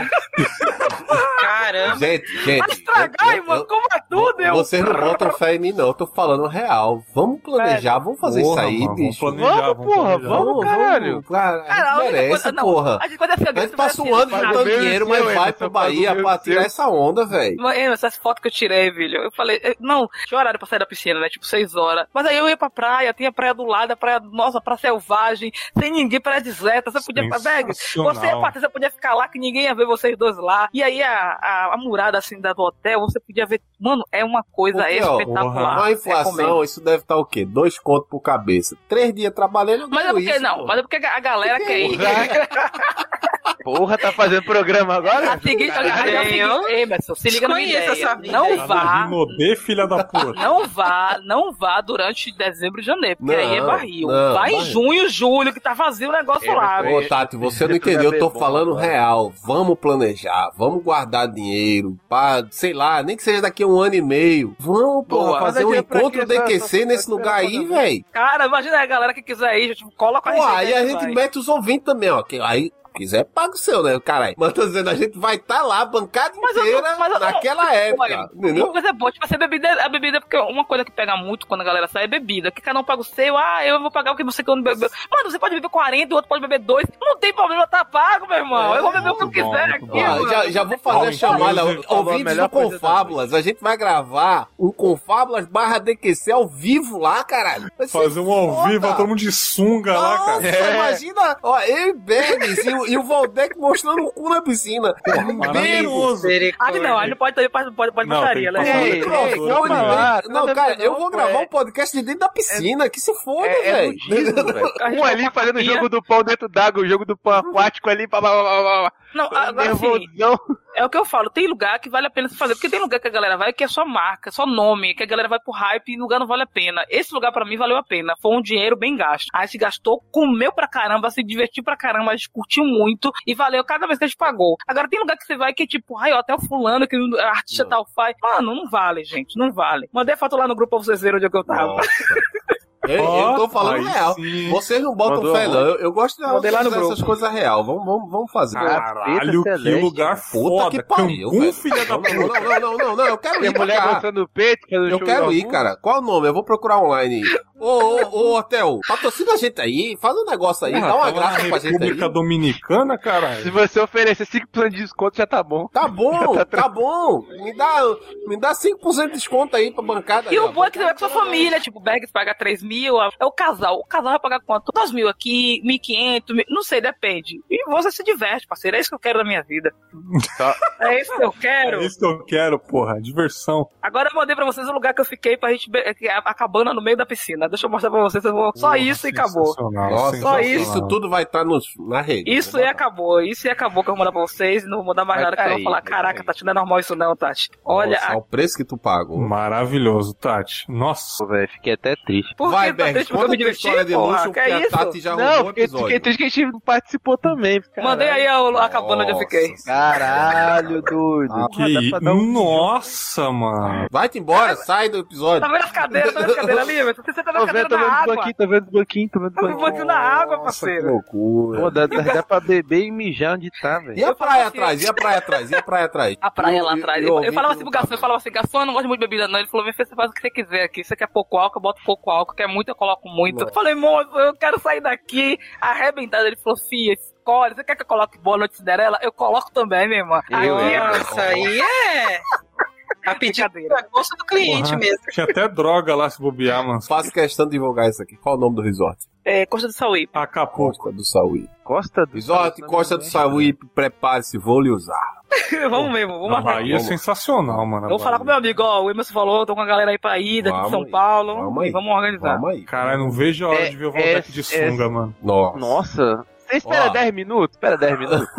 Caramba. gente, gente. Vai estragar, eu- irmão, eu- coma tudo. Eu... Vocês não botam fé em mim, não. Eu tô falando real. Vamos planejar, vamos fazer Porra, isso aí, mano, bicho. vamos planejar, Vamos, porra, planejar. vamos, caralho. Cara, a Cara, gente a única merece, coisa- não, porra. A gente, quando é assim, A gente passa um ano Faz o juntando meu e dinheiro, o mas seu, vai Emerson, pra faz o Bahia meu e pra o tirar seu. essa onda, velho. Mano, essas fotos que eu tirei, filho, eu falei, eh, não, tinha horário pra sair da piscina, né, tipo seis horas, mas aí eu ia pra praia, tinha praia do lado, a praia, nossa, praia selvagem, sem ninguém, praia deserta, você podia, Beg, Sensacional. você e a Patrícia podia ficar lá, que ninguém ia ver vocês dois lá, e aí a, a, a murada, assim, da- do hotel, você podia ver, mano, é uma coisa Porque, ó, espetacular. Com a inflação, recomendo. isso deve estar o quê? Dois contos por cabeça. Três dias trabalhando, eu Mas é ganho porque, isso, não, pô. mas é porque a galera quer ir. Porra, tá fazendo programa agora? A seguinte, a galera é o seguinte, Emerson, se liga na minha Desconheço ideia. essa vida Não aí. vá, Rinodê, filha da puta. não vá, não vá durante dezembro e janeiro, porque Não, aí é barril. não, Vá em barril. junho, julho, que tá vazio o negócio É, lá. mas Ô, Tati, você não entendeu, eu tô falando real. Vamos planejar, vamos guardar dinheiro pra, sei lá, nem que seja daqui a um ano e meio. Vamos, porra, Boa. fazer um Mas é pra encontro quê? D Q C Só- só- nesse só- lugar só- aí, só- velho. Cara, imagina a galera que quiser ir, tipo, cola com a Pô, gente. aí a que gente vai. mete os ouvintes também, ó. Que aí, quiser, paga o seu, né, caralho? Mas tô dizendo, a gente vai estar tá lá, a bancada Mas eu- inteira, mas eu- naquela época, Olha, entendeu? uma coisa é boa, tipo, assim, a bebida, a bebida, porque uma coisa que pega muito quando a galera sai é bebida, que cada um paga o seu, ah, eu vou pagar o que você quer beber. Mano, você pode beber quarenta, o outro pode beber dois, não tem problema, tá pago, meu irmão, É, eu vou beber o que eu muito bom, quiser muito aqui, bom. Ó, mano. já, já vou fazer Bom, a chamada, então, você falou a ouvintes melhor do coisa Confábulas, a gente vai gravar um Confábulas barra D Q C ao vivo lá, caralho. Vai ser Fazer um ao foda. vivo, todo mundo de sunga lá, Nossa, cara. É. imagina, ó, eu e Bergs e, o- e o Valdec mostrando o cu na piscina. Maravilhoso. Ah, não, aí não pode ter, pode, pode, pode Não, baixaria, tem que né? passar Ei, no microfone. ei, calma primeiro. lá. Não, Nada cara, não, eu vou pô, gravar é- um podcast de dentro da piscina, que se foda, É, é velho. nudismo, velho. A gente Um vai ali pra fazendo o papinha. jogo do pão dentro d'água, o jogo do pão aquático ali, pá, pá, pá, pá, pá. Não, agora assim, Nervosão. é o que eu falo, tem lugar que vale a pena se fazer, porque tem lugar que a galera vai que é só marca, só nome, que a galera vai por hype e lugar não vale a pena. Esse lugar pra mim valeu a pena, foi um dinheiro bem gasto. A gente gastou, comeu pra caramba, se divertiu pra caramba, a gente curtiu muito e valeu cada vez que a gente pagou. Agora tem lugar que você vai que é tipo, ai, ó, até o fulano que o artista Não. tal faz. Mano, não vale, gente, não vale. Mandei foto lá no grupo pra vocês verem onde é que eu tava. Nossa. Eu, eu tô falando Aí real. sim. Vocês não botam Mandou fé, não. Eu, eu gosto de Mandei lá no fazer essas grupo. coisas real. Vamos, vamos, vamos fazer. Caralho, que Celeste. lugar Puta foda. que pariu, Cancún, velho. filha da Não, puta. não, não, não, não, não, eu quero Tem ir pra mulher cá. mostrando o peito, fazendo Eu show quero na ir, rua. cara. Qual o nome? Eu vou procurar online. Ô, ô, ô, Hotel, patrocina a gente aí, faz um negócio aí, Ah, dá uma tá lá graça na pra gente República aí. Dominicana, Se caralho. você oferecer cinco planos de desconto, já tá bom. Tá bom, tá bom. Me dá, me dá cinco por cento de desconto aí pra bancada. E aí, o ó. bom é que você vai com sua família, tipo, o Bergs paga três mil, é o casal. O casal vai pagar quanto? dois mil aqui, mil e quinhentos, mil- não sei, depende. E você se diverte, parceiro, é isso que eu quero da minha vida. Tá. É isso que eu quero. É isso que eu quero, porra. Diversão. Agora eu mandei pra vocês o lugar que eu fiquei pra gente be- que é a cabana no meio da piscina. Deixa eu mostrar pra vocês, eu vou... só Porra, isso e acabou. sensacional, Nossa, Só sensacional. isso tudo vai estar nos na rede. Isso Vou e botar. acabou, isso e acabou que eu vou mandar pra vocês, não vou mandar mais Mas nada que eu vou peraí, falar, mas caraca, peraí. Tati, não é normal isso não, Tati. Olha, Nossa, a... o preço que tu pagou. Maravilhoso, Tati. Nossa. Pô, velho, fiquei até triste. por Vai, que tá Berg, triste porque eu conta me a tua diverti, história de porra? luxo, Que porque é a isso? Tati já Não, arrumou o fiquei, episódio. fiquei triste que a gente não participou também. Caralho. Mandei aí a, a cabana onde eu fiquei. Nossa. Caralho, doido. Ah, Porra, Que dá i- pra dar um- Nossa, mano. Vai-te embora, sai do episódio. Tá vendo as cadeiras? Tá vendo as cadeiras ali? velho? Você tá vendo Tô as vendo, cadeiras tô na vendo os água. banquinhos, tô vendo os banquinhos, tô vendo os Tá banquinhos. banquinho na água, Nossa, parceiro. que loucura. Pô, dá, dá, dá pra beber e mijar onde tá, velho. E a praia atrás? E a praia atrás? E a praia atrás? A praia lá E- e- atrás. e Eu, ouvi eu falava que assim pro não garçom, tava. eu falava assim, garçom, eu não gosto muito de bebida não. Ele falou, você faz o que você quiser aqui. Você quer pouco álcool, eu boto pouco álcool. Quer muito, eu coloco muito. Não. Eu falei, moço, eu quero sair daqui arrebentado. Ele falou, fia, escolhe. Você quer que eu coloque Boa Noite Cinderela? Eu coloco também, minha irmã. Eu, Aqui hein? é Isso aí é. A pedido Brincadeira. a gosto do cliente Porra. mesmo. Tinha até droga lá se bobear, mano. Faço questão de divulgar isso aqui. Qual o nome do resort? é, Costa do Sauí. Acapulco. Costa do Sauí. Costa do Resort Costa do Sauí, prepare-se, vou lhe usar. Vamos mesmo, vamos Na marcar. Bahia é Vamos. sensacional, mano. Eu vou falar com meu amigo, ó, o Emerson falou, tô com a galera aí pra ir, daqui de Vamos São aí, Paulo. vamos e aí. vamos organizar. Vamos aí. Caralho, não vejo a hora É- de ver o Valdec é- de sunga, mano. Nossa. Nossa, você espera Ó. dez minutos? Espera dez minutos.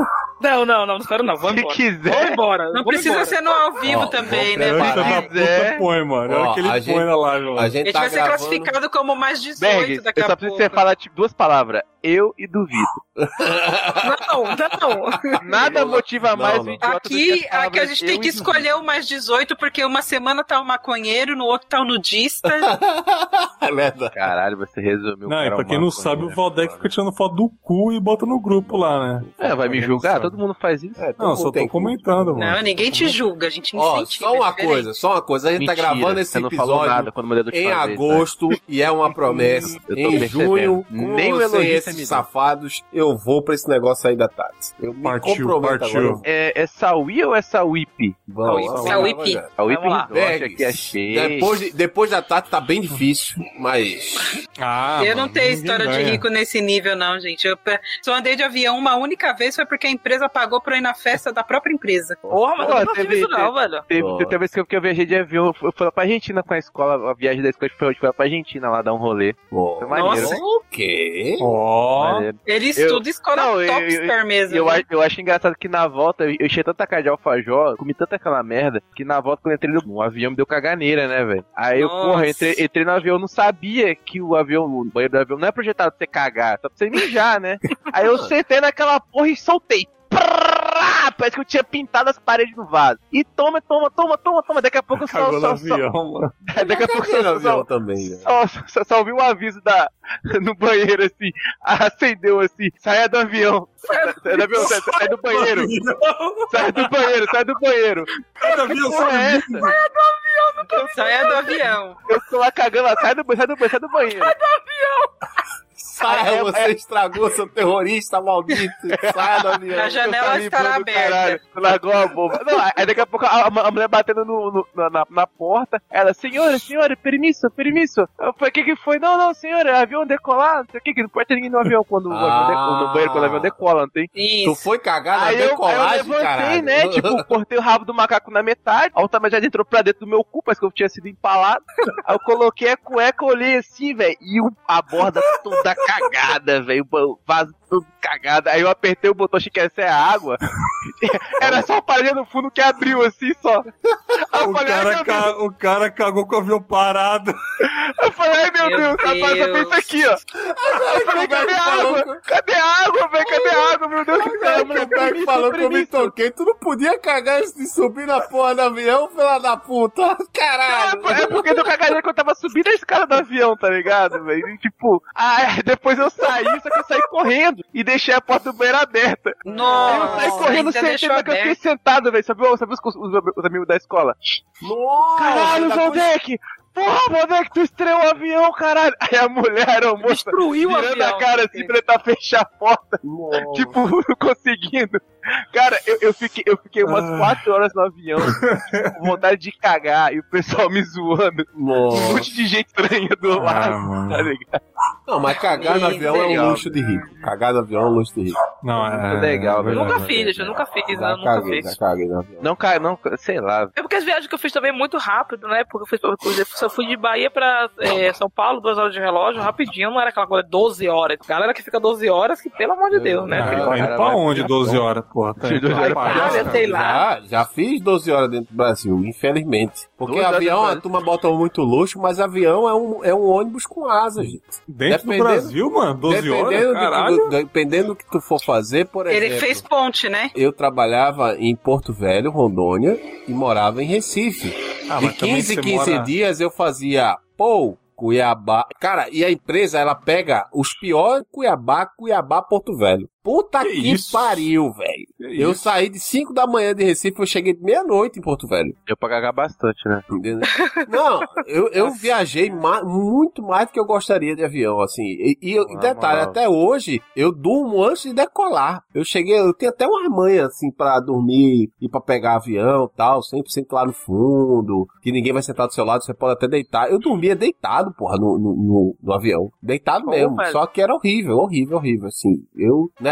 Não, não, não, não quero não. Vamos Se embora. quiser. Vamos embora. Não vamos precisa embora. ser no ao vivo Ó, também, vou- né, Olha pai? que Vai. na puta põe, mano. Olha Ó, que ele a põe gente- na live, mano. A A gente gente tá vai ser gravando... classificado como mais dezoito Berg, daqui eu a só pouco. preciso você falar tipo duas palavras. Eu e duvido. Não, não. Nada motiva Não, mais não. o idiota do que Aqui, as aqui a palavras gente eu tem e que duvido. escolher o mais dezoito, porque uma semana tá o maconheiro, no outro tá o nudista. É verdade. Caralho, você resumiu. Não, o e cara pra quem uma não sabe, o maconha, Valdec foda. fica tirando foto do cu e bota no grupo lá, né? É, vai me julgar? Sabe. Todo mundo faz isso. É, todo Não, mundo só tem tô comentando, mano. Não, ninguém te julga, a gente Ó, incentiva. só uma é diferente. coisa, só uma coisa. A gente Mentira, tá gravando esse você não falou episódio nada quando mandei da em última vez, né? agosto e é uma promessa. Eu tô Em percebendo. junho, com Nem o você, elogio você esses me deu. safados, eu vou pra esse negócio aí da Tati. Eu me Partiu, comprometo partiu. agora. É, é Sawi ou é Sawipi? Vamos, Sauípe. Sauípe. Sawipi Vamos lá. Resort, Bergs, aqui achei. depois, de, depois da Tati tá bem difícil, mas... Ah, Eu não mano, tenho ninguém história de ganha. rico nesse nível, não, gente. Eu pe- só andei de avião uma única vez, foi porque a empresa pagou pra eu ir na festa da própria empresa. Porra, mas Pô, eu nunca teve- fiz isso não, velho. Teve, Ó. teve vez que eu, que eu viajei de avião, eu fui, eu fui lá pra Argentina com a escola, a viagem da escola foi, foi lá pra Argentina lá dar um rolê. Pô, Foi maneiro. Nossa. o quê? Ó, Maneiro. Ele Eu- estuda escola não, eu- topstar mesmo. Eu, viu? acho- eu acho engraçado que na volta, eu enchi tanta cara de alfajor, comi tanta aquela merda, que na volta quando eu entrei no, no avião me deu caganeira, né, velho? Aí eu, Nossa. porra, entrei, entrei no avião, eu não sabia que o avião, o banheiro do avião não é projetado pra você cagar, só pra você mijar, né? Aí eu sentei naquela porra e soltei. Prrrá! Parece que eu tinha pintado as paredes do vaso. E toma, toma, toma, toma, toma. Daqui a pouco eu só, cagou no só, só, avião, mano. daqui a pouco Caguei no só, avião só, também, velho. só, só, só ouvi um aviso da, no banheiro, assim. Acendeu, assim. Saia do avião. Sai do avião, sai, sai do banheiro. Sai do banheiro, sai do banheiro. Cada avião Porra, é só essa? Saia do avião. Eu tô lá cagando, lá, sai do banheiro, sai do banheiro, sai do banheiro. Saia, É, você é- estragou, seu terrorista maldito. Saia do avião. A janela Eu estará tava limpando, caralho. aberta. Largou a bomba. Não, aí daqui a pouco a, a mulher batendo no, no- na, na, na porta. Ela, senhora, senhora, permisso, permisso. Eu falei, o que que foi? Não, não, senhora, avião decolar. Não sei o que, que não pode ter ninguém no avião quando o avião decola. No banheiro quando o avião decola, não tem? Tu Isso. foi cagar na Aí eu, aí eu decolagem, levantei, caralho. né? Tipo, cortei o rabo do macaco na metade. A outra já entrou pra dentro do meu cu, parece que eu tinha sido empalado. Aí eu coloquei a cueca, olhei assim, velho. E o- a borda toda cagada, velho. O vaso todo cagado. Aí eu apertei o botão, achei que essa é a água. Era só a parede no fundo que abriu assim só. Aí eu O falei, ai, cara, meu Deus. ca- o cara cagou com o avião parado. Eu falei, ai meu, Meu Deus, rapaz, só Deus. pensa aqui, ó. Eu falei, cadê a água? Cadê a água, velho? Cadê a água, meu Deus? Que Cara, o Beck falou que eu me toquei. Tu não podia cagar antes de subir na porra do avião, filha da puta. Caralho. É porque deu cagadeira que eu tava subindo a escada do avião, tá ligado, velho? E, Tipo, ah, depois eu saí, só que eu saí correndo e deixei a porta do banheiro aberta. Aí eu Nossa, saí correndo, ainda sentei, deixou só que eu fiquei aberto. sentado, velho. Sabe, sabe os, os, os amigos da escola? Nossa, Caralho, da Valdec! Porra, Valdec, tu estreou o avião, caralho! Aí a mulher, a moça, Destruiu o virando avião. a cara assim pra tentar fechar a porta. Nossa. Tipo, não conseguindo. Cara, eu, eu, fiquei, eu fiquei umas Ah. quatro horas no avião, com vontade de cagar, e o pessoal me zoando. Um Nossa. monte de gente estranha do lado, Ah, mano. tá ligado? Não, mas cagar no avião é um Legal. luxo de rico. Cagar no avião é um luxo de rico. Não, é. Muito legal, é velho. Eu verdade. nunca fiz, eu nunca fiz, Já eu nunca caguei, fiz. já caguei no avião. Não, cara, não, sei lá. É porque as viagens que eu fiz também é muito rápido, né? Porque eu fiz, por exemplo, se eu fui de Bahia pra é, São Paulo, duas horas de relógio, rapidinho, não era aquela coisa de doze horas. Galera que fica doze horas, que pelo amor de Deus, né? Ah, Aquele- tá indo pra onde doze horas, porra? Tá indo doze pra horas Paris, pra cara. Itália, sei lá. Já, já fiz doze horas dentro do Brasil, infelizmente. Porque doze horas avião, dentro do a turma bota muito luxo, mas avião é um, é um ônibus com asa, gente. Dentro do Dependendo- Brasil, mano? doze horas? Dependendo, do, Caralho. do, dependendo do que tu for fazer, por exemplo. Ele fez ponte, né? Eu trabalhava em Porto Velho, Rondônia, e morava em Recife. Ah, De mas também quinze em você quinze mora- dias eu fazia Pou, Cuiabá. Cara, e a empresa, ela pega os piores Cuiabá, Cuiabá, Porto Velho. Puta Que que, isso? pariu, velho. Que Eu isso? saí de cinco da manhã de Recife, eu cheguei de meia-noite em Porto Velho. Deu pra cagar bastante, né? Entendeu? Não, eu, eu viajei ma- muito mais do que eu gostaria de avião, assim. E, e eu- Na detalhe, moral. até hoje, eu durmo antes de decolar. Eu cheguei, eu tenho até uma manha, assim, pra dormir e pra pegar avião e tal, cem por cento lá no fundo, que ninguém vai sentar do seu lado, você pode até deitar. Eu dormia deitado, porra, no, no, no, no avião. Deitado Pô, mesmo. velho. Só que era horrível, horrível, horrível, assim. Eu, né,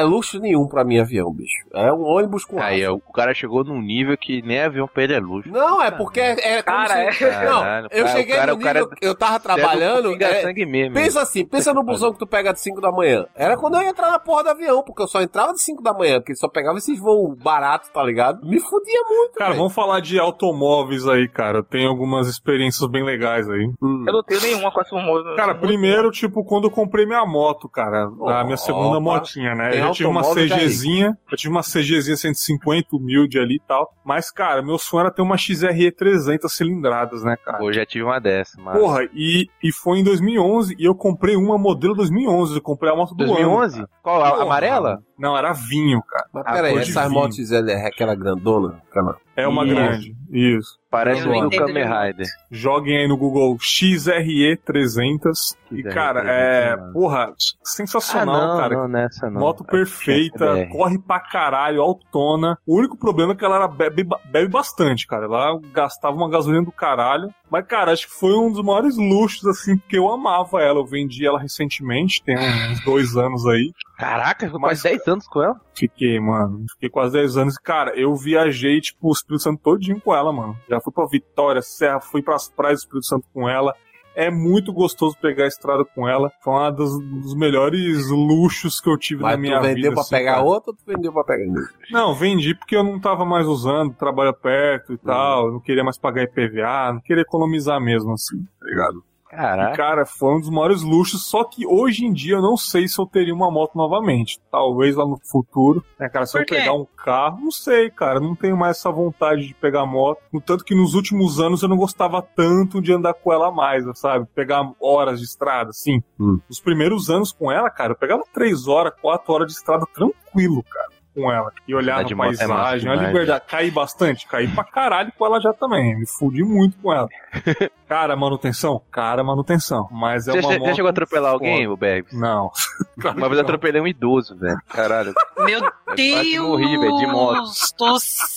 é luxo nenhum pra mim avião, bicho. É um ônibus com Aí, asa. o cara chegou num nível que nem avião pra ele é luxo. Não, é porque é, é como Cara, se... é. Não, Caralho, eu cara, cheguei o cara- no o cara nível, eu tava trabalhando... Pinga é, sangue mesmo. pensa assim, pensa no busão que tu pega de cinco da manhã. Era quando eu ia entrar na porra do avião, porque eu só entrava de cinco da manhã, porque só pegava esses voos baratos, tá ligado? Me fudia muito, Cara, véio. vamos falar de automóveis aí, cara. Tem algumas experiências bem legais aí. Hum. Eu não tenho nenhuma com essa famosa. Cara, primeiro, tipo, quando eu comprei minha moto, cara, a minha segunda Opa. motinha, né? Tem Eu já tive uma automóvel já CGzinha, eu tive uma CGzinha cento e cinquenta humilde ali e tal. Mas, cara, meu sonho era ter uma X R E trezentas cilindradas, né, cara? Pô, já tive uma dessa, mas... Porra, e, e foi em dois mil e onze e eu comprei uma modelo dois mil e onze. Eu comprei a moto do dois mil e onze? ano. Qual? A Porra. amarela? Não, era vinho, cara. Mas A peraí, cor de essas vinho. motos X L R é aquela grandona? Aquela... É uma Isso. grande, isso. Parece Eu não um entendo Kamen de moto. Rider. Joguem aí no Google X R E trezentas. E, X R E cara, trezentas, é. mano. Porra, Ah, sensacional, não, cara. não, nessa não. Moto perfeita, X R. corre pra caralho, autona. O único problema é que ela era bebe, bebe bastante, cara. Ela gastava uma gasolina do caralho. Mas, cara, acho que foi um dos maiores luxos, assim, porque eu amava ela. Eu vendi ela recentemente, tem uns dois anos aí. Caraca, ficou Mas- quase dez anos com ela. Fiquei, mano. Fiquei quase dez anos. E, cara, eu viajei, tipo, o Espírito Santo todinho com ela, mano. Já fui pra Vitória, Serra, fui pras praias do Espírito Santo com ela. É muito gostoso pegar a estrada com ela. Foi um dos, dos melhores luxos que eu tive Mas na minha tu vendeu vida. pra assim, pegar cara. outra ou tu vendeu pra pegar outra? Não, vendi porque eu não tava mais usando, trabalha perto e tal. Eu não queria mais pagar I P V A, não queria economizar mesmo, assim, tá ligado? E, Caraca. cara, foi um dos maiores luxos, só que hoje em dia eu não sei se eu teria uma moto novamente. Talvez lá no futuro, né, cara, se Por eu quê? pegar um carro, não sei, cara, não tenho mais essa vontade de pegar moto. No tanto que nos últimos anos eu não gostava tanto de andar com ela mais, sabe? Pegar horas de estrada, assim. Hum. Os primeiros anos com ela, cara, eu pegava três horas, quatro horas de estrada tranquilo, cara. Com ela. E olhava Andar de a moto é massa paisagem, a demais. liberdade. Caí bastante, caí pra caralho com ela já também. Me fudi muito com ela. Cara, manutenção? Cara, manutenção. Mas é Você uma já, moto já chegou a atropelar foda. alguém, o Bergs? Não. Claro Uma que vez eu não. atropelei um idoso, velho. Caralho. Meu quase morri, velho, de moto. Deus do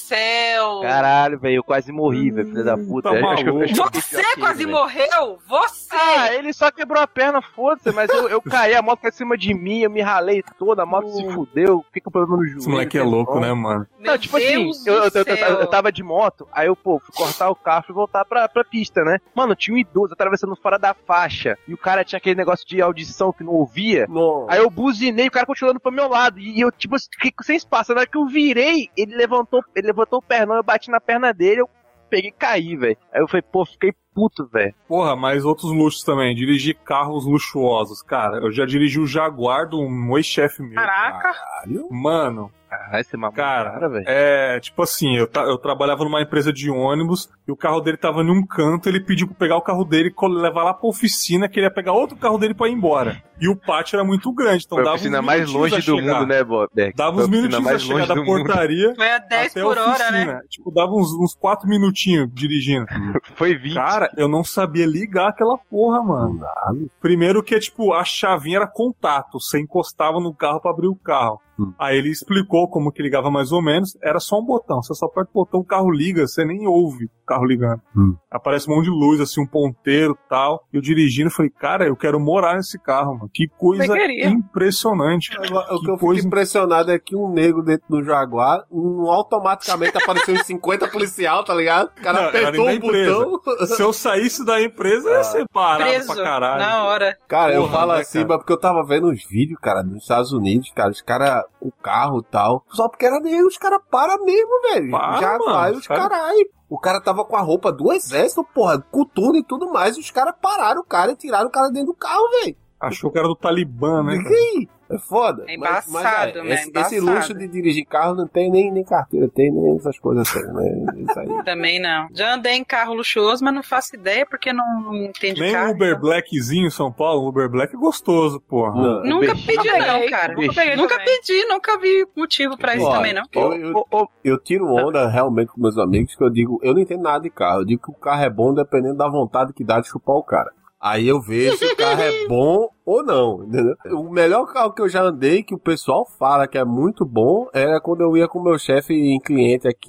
céu! Caralho, velho. Eu quase morri, velho. Filho da puta. tá Eu acho que eu- maluco. acho que eu fiquei Você pior que quase ele, velho. morreu? Você! Ah, ele só quebrou a perna, foda-se, mas eu, eu caí, a moto caiu em cima de mim, eu me ralei toda, a moto se fudeu, fiquei com problema no joelho. Esse moleque é louco, né, mano? Meu Não, tipo assim, Deus eu, eu, do eu, eu, céu. eu tava de moto, aí eu, pô, fui cortar o carro e voltar pra, pra pista, né? Mano, tinha um idoso atravessando fora da faixa, e o cara tinha aquele negócio de audição que não ouvia. Não. Aí eu buzinei, o cara continuando pro meu lado, e eu, tipo, fiquei sem espaço. Na hora que eu virei, ele levantou, ele levantou o pernão, eu bati na perna dele, eu peguei e caí, velho. Aí eu falei, pô, fiquei puto, velho. Porra, mas outros luxos também. Dirigir carros luxuosos, cara. Eu já dirigi o Jaguar de um ex-chefe meu. Caraca. Caralho. Mano, Caralho, você mamou cara, cara, velho. é, tipo assim, eu, ta- eu trabalhava numa empresa de ônibus e o carro dele tava em um canto, ele pediu pra pegar o carro dele e co- levar lá pra oficina, que ele ia pegar outro carro dele pra ir embora. E o pátio era muito grande, então Foi a dava uns oficina mais minutinhos longe a do chegar. mundo, né, Bob? Dava Foi a uns oficina minutinhos a mais chegar longe da do mundo. portaria Foi a dez até a por hora, oficina. né? Tipo, dava uns, uns quatro minutinhos dirigindo. Foi vinte. Cara, eu não sabia ligar aquela porra, mano. Primeiro que, tipo, a chavinha era contato. Você encostava no carro pra abrir o carro. Hum. Aí ele explicou como que ligava mais ou menos. Era só um botão. Você só aperta o botão, o carro liga. Você nem ouve o carro ligando. Hum. Aparece um monte de luz, assim, um ponteiro e tal. E eu dirigindo, falei, cara, eu quero morar nesse carro, mano. Que coisa Eu queria. impressionante. O que Que eu fico coisa- impressionado é que um negro dentro do Jaguar, um, automaticamente apareceu uns cinquenta policial, tá ligado? O cara Não, era apertou dentro um da empresa. botão. Se eu saísse da empresa, eu ia ser parado Preso pra caralho. na hora. Cara, eu Porra, falo né, assim, cara? mas porque eu tava vendo uns vídeos, cara, dos Estados Unidos, cara, os caras, o carro e tal, só porque era negro, os caras param mesmo, velho. Para, Já mano, vai os cara. caralho. O cara tava com a roupa do exército, porra, coturno e tudo mais, e os caras pararam o cara e tiraram o cara dentro do carro, velho. Achou que era do Talibã, né? cara? Ih, É foda. É Mas- mas embaçado, né? Esse, Embaçado. esse luxo de dirigir carro não tem nem, nem carteira, tem nem essas coisas assim, né? Isso aí. Também não. Já andei em carro luxuoso, mas não faço ideia porque não, não entendo Nem carro. um Uber Blackzinho em São Paulo, um Uber Black é gostoso, porra. Não. Nunca Uber- pedi Nunca não, peguei, cara. nunca peguei Nunca também. pedi, nunca vi motivo pra isso Olha, também, não. Eu, eu, Ô, ô, eu tiro onda realmente com meus amigos, que eu digo, eu não entendo nada de carro. Eu digo que o carro é bom dependendo da vontade que dá de chupar o cara. Aí eu vejo se o carro é bom ou não, entendeu? O melhor carro que eu já andei, que o pessoal fala que é muito bom, era quando eu ia com o meu chefe em cliente aqui,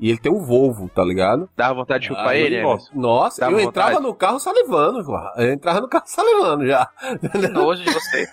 E ele tem um Volvo, tá ligado? Dá vontade de chupar Aí, ele, ó, Emerson? Nossa, Dá eu vontade. entrava no carro salivando, pô. Eu entrava no carro salivando já. Que nojo de você.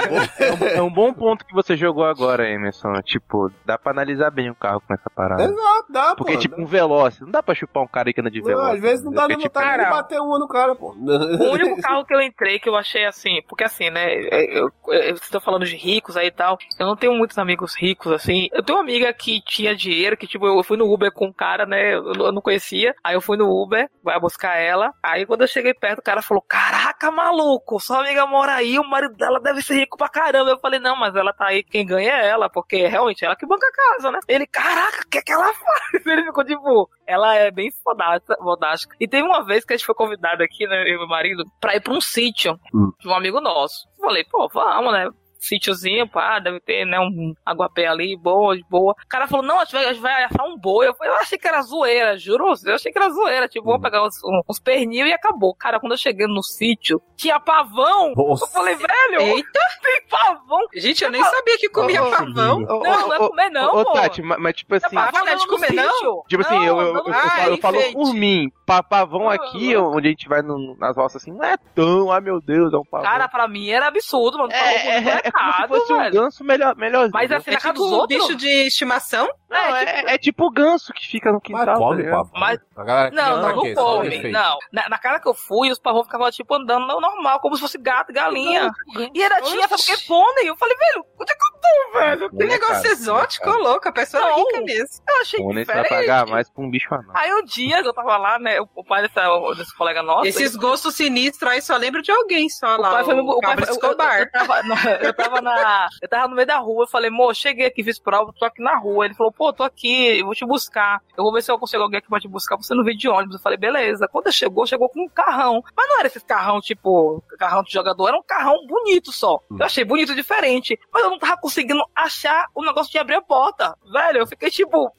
É um, é um bom ponto que você jogou agora, Emerson. Tipo, dá pra analisar bem o carro com essa parada. Exato, dá, Porque, pô. tipo, dá. um Veloz, não dá pra chupar um cara que anda de Não, Veloz. às vezes não dá Porque, nem tipo, vontade de cara, bater uma no cara, pô. O único carro que eu entrei que eu achei assim, porque assim, né, eu, eu, eu estou falando de ricos aí e tal, eu não tenho muitos amigos ricos, assim, eu tenho uma amiga que tinha dinheiro, que tipo, eu fui no Uber com um cara, né, eu, eu não conhecia, aí eu fui no Uber, vai buscar ela, aí quando eu cheguei perto, o cara falou, caraca, maluco, sua amiga mora aí, o marido dela deve ser rico pra caramba, eu falei, não, mas ela tá aí, quem ganha é ela, porque é realmente ela que banca a casa, né, ele, caraca, o que é que ela faz? Ele ficou tipo, ela é bem fodástica, fodástica, e teve uma vez que a gente foi convidado aqui, né, eu e meu marido, pra ir pra um sítio Hum. de um amigo nosso. Falei, pô, vamos, né? Sítiozinho, pá, deve ter, né, um aguapé ali, boa, de boa. O cara falou, não, a gente vai, a gente vai assar um boi. Eu, falei, eu achei que era zoeira, juro, eu achei que era zoeira. Tipo, vamos pegar uns, uns pernil e acabou. Cara, quando eu cheguei no sítio, tinha pavão. Nossa. Eu falei, velho, Eita! tem pavão. Gente, eu nem sabia que comia Nossa, pavão. lindo. Ô, Não, ô, não é ô, comer não, Ô, pô. Tati, mas, mas tipo assim... pavão não é de no comer, não? sítio. Tipo assim, eu, eu, eu, eu, Ah, falo, eu falo enfeite. por mim, pa- pavão aqui, Ah. onde a gente vai no- nas roças assim, não é tão, ai meu Deus, é um pavão. Cara, pra mim era absurdo, mano. é, Pavão é, no é, é como se mercado, fosse um velho. ganso melhor, melhorzinho. Mas assim, É na casa tipo dos um outros. bicho de estimação? Não, é, é, tipo- é tipo o ganso que fica no Mas quintal. tá come, ligado? pavão. Mas- A galera que Não, ama não, não quem? Só come. defeito. Não. Na, na cara que eu fui, os pavões ficavam, tipo, andando normal, como se fosse gato e galinha. E era, tinha, sabe o que? Pônei. Eu falei, velho, onde é que eu tô, velho? Que negócio cara, exótico, cara. louco. A pessoa é Não. rica mesmo. Eu achei Pô, nem você vai diferente. pagar mais pra um bicho anão. Aí um dia eu tava lá, né? O, o pai dessa, desse colega nosso. Esses gostos sinistros aí só lembro de alguém só O lá. pai foi me- o pai Pablo foi- eu- Escobar. Eu, eu, tava, na- eu tava na. Eu tava no meio da rua, eu falei, mo, cheguei aqui, fiz prova, tô aqui na rua. Ele falou, pô, tô aqui, eu vou te buscar. Eu vou ver se eu consigo alguém aqui pra te buscar. Você não veio de ônibus. Eu falei, beleza. Quando chegou, chegou com um carrão. Mas não era esse carrão, tipo, carrão de jogador, era um carrão bonito só. Eu achei bonito diferente. Mas eu não tava conseguindo achar o negócio de abrir a porta. Velho, eu fiquei tipo.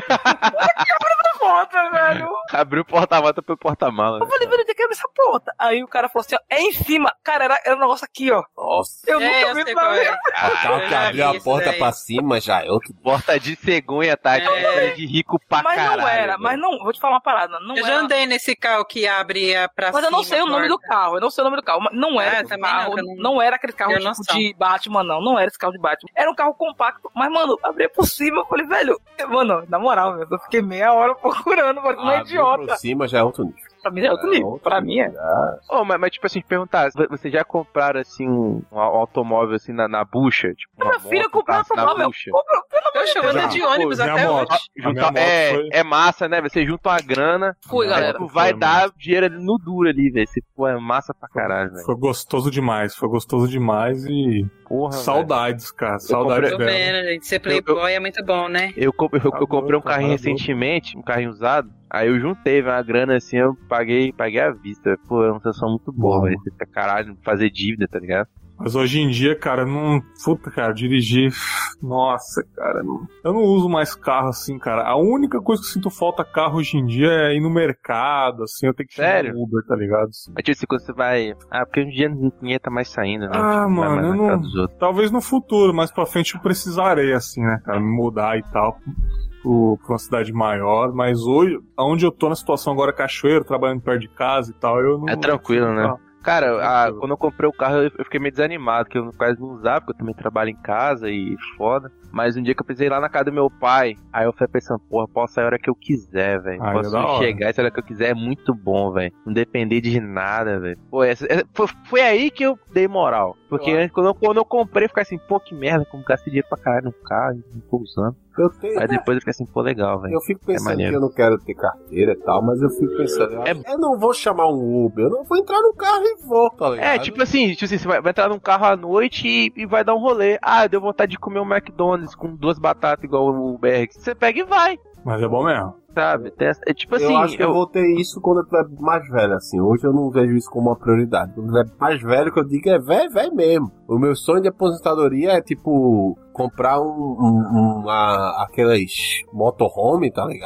que abre a porta, velho. Abriu o porta-mala pro porta-mala. Eu falei, velho, tem que abrir essa porta. Aí o cara falou assim, ó, é em cima. Cara, era, era um negócio aqui, ó. Nossa. Eu É, nunca eu vi sei isso na qual minha é. O carro que eu já abriu vi a isso porta daí. pra cima já é outro. Porta de cegonha, Tati. É. Porta de rico pra Mas caralho. não era, velho. mas não, vou te falar uma parada, não Eu era. já andei nesse carro que abre a pra Mas eu não cima, sei o nome do porta. carro, eu não sei o nome do carro. Mas não era Ah, esse também carro, não, não, que eu não- era aquele carro tenho tipo noção. de Batman, não. Não era esse carro de Batman. Era um carro compacto, mas, mano, abria por cima, eu falei, velho, mano, na moral, velho, eu fiquei meia hora procurando, parecendo um Abriu idiota. por cima já é outro nível. Pra mim é outro nível, pra mim é. Ô, mas, mas, tipo assim, perguntar, vocês já compraram, assim, um, um automóvel, assim, na, na bucha? Tipo, uma Minha filha moto, comprou um um carro na automóvel, bucha? comprou, pelo amor Poxa, de eu Deus. ando Já. de ônibus Pô, minha até moto. hoje. A minha Juntar, moto é, foi- é massa, né? Você junta uma grana, Fui, Minha galera. moto vai foi, dar mano. dinheiro ali no duro ali, velho. Você, pô, é massa pra caralho, velho. Foi gostoso demais, foi gostoso demais e Porra, velho. saudades, cara, saudades Tô dela. vendo, gente. Ser playboy é muito bom, né? Eu, comp- eu, eu Tá comprei um louco, carrinho tá recentemente, um carrinho usado. Aí eu juntei, velho, uma grana assim, eu paguei, paguei à vista. Pô, é uma sensação muito boa, Bom. velho. Você fica caralho, fazer dívida, tá ligado? Mas hoje em dia, cara, não. Puta, cara, dirigir. Nossa, cara. Não... Eu não uso mais carro assim, cara. A única coisa que eu sinto falta carro hoje em dia é ir no mercado, assim. Eu tenho que chamar Sério? um Uber, tá ligado? Assim. Mas tipo assim, quando você vai. Ah, porque hoje em dia ninguém tá mais saindo, né? Ah, Tipo, vai mano, mais eu na não- casa dos outros. Talvez no futuro, mais pra frente eu precisarei, assim, né, cara, me mudar e tal. Pro, pra uma cidade maior, mas hoje, onde eu tô na situação agora, Cachoeiro, trabalhando perto de casa e tal, eu não. É tranquilo, né? Não. Cara, a- Tranquilo. quando eu comprei o carro, eu eu fiquei meio desanimado, que eu quase não usava, porque eu também trabalho em casa e foda. Mas um dia que eu pisei lá na casa do meu pai, aí eu fui pensando, porra, posso sair a hora que eu quiser, velho. Aí é Posso da hora. chegar essa hora que eu quiser, é muito bom, velho. Não depender de nada, velho. Pô, essa, essa- foi, foi aí que eu dei moral. Porque Eu antes, quando eu, quando eu comprei, eu fiquei assim, pô, que merda, como gastei dinheiro pra caralho no carro, não tô usando. Eu, tenho, Aí depois eu fiquei assim, pô, legal, velho. eu fico pensando maneiro. que eu não quero ter carteira e tal, mas eu fico pensando, eu, É- acho- eu não vou chamar um Uber, eu não vou entrar no carro e vou, tá ligado? É, tipo assim, tipo assim, você vai, vai entrar num carro à noite e, e vai dar um rolê. Ah, deu vontade de comer um McDonald's com duas batatas igual o B R. Você pega e vai, Mas é bom mesmo. sabe? Tem essa- É tipo assim, eu acho que eu... eu- vou ter isso quando eu tiver mais velho, assim. Hoje eu não vejo isso como uma prioridade. Quando eu tiver mais velho, que eu digo é velho, velho mesmo. O meu sonho de aposentadoria é, tipo, comprar um, um, um a- aquelas motorhome, tá ligado?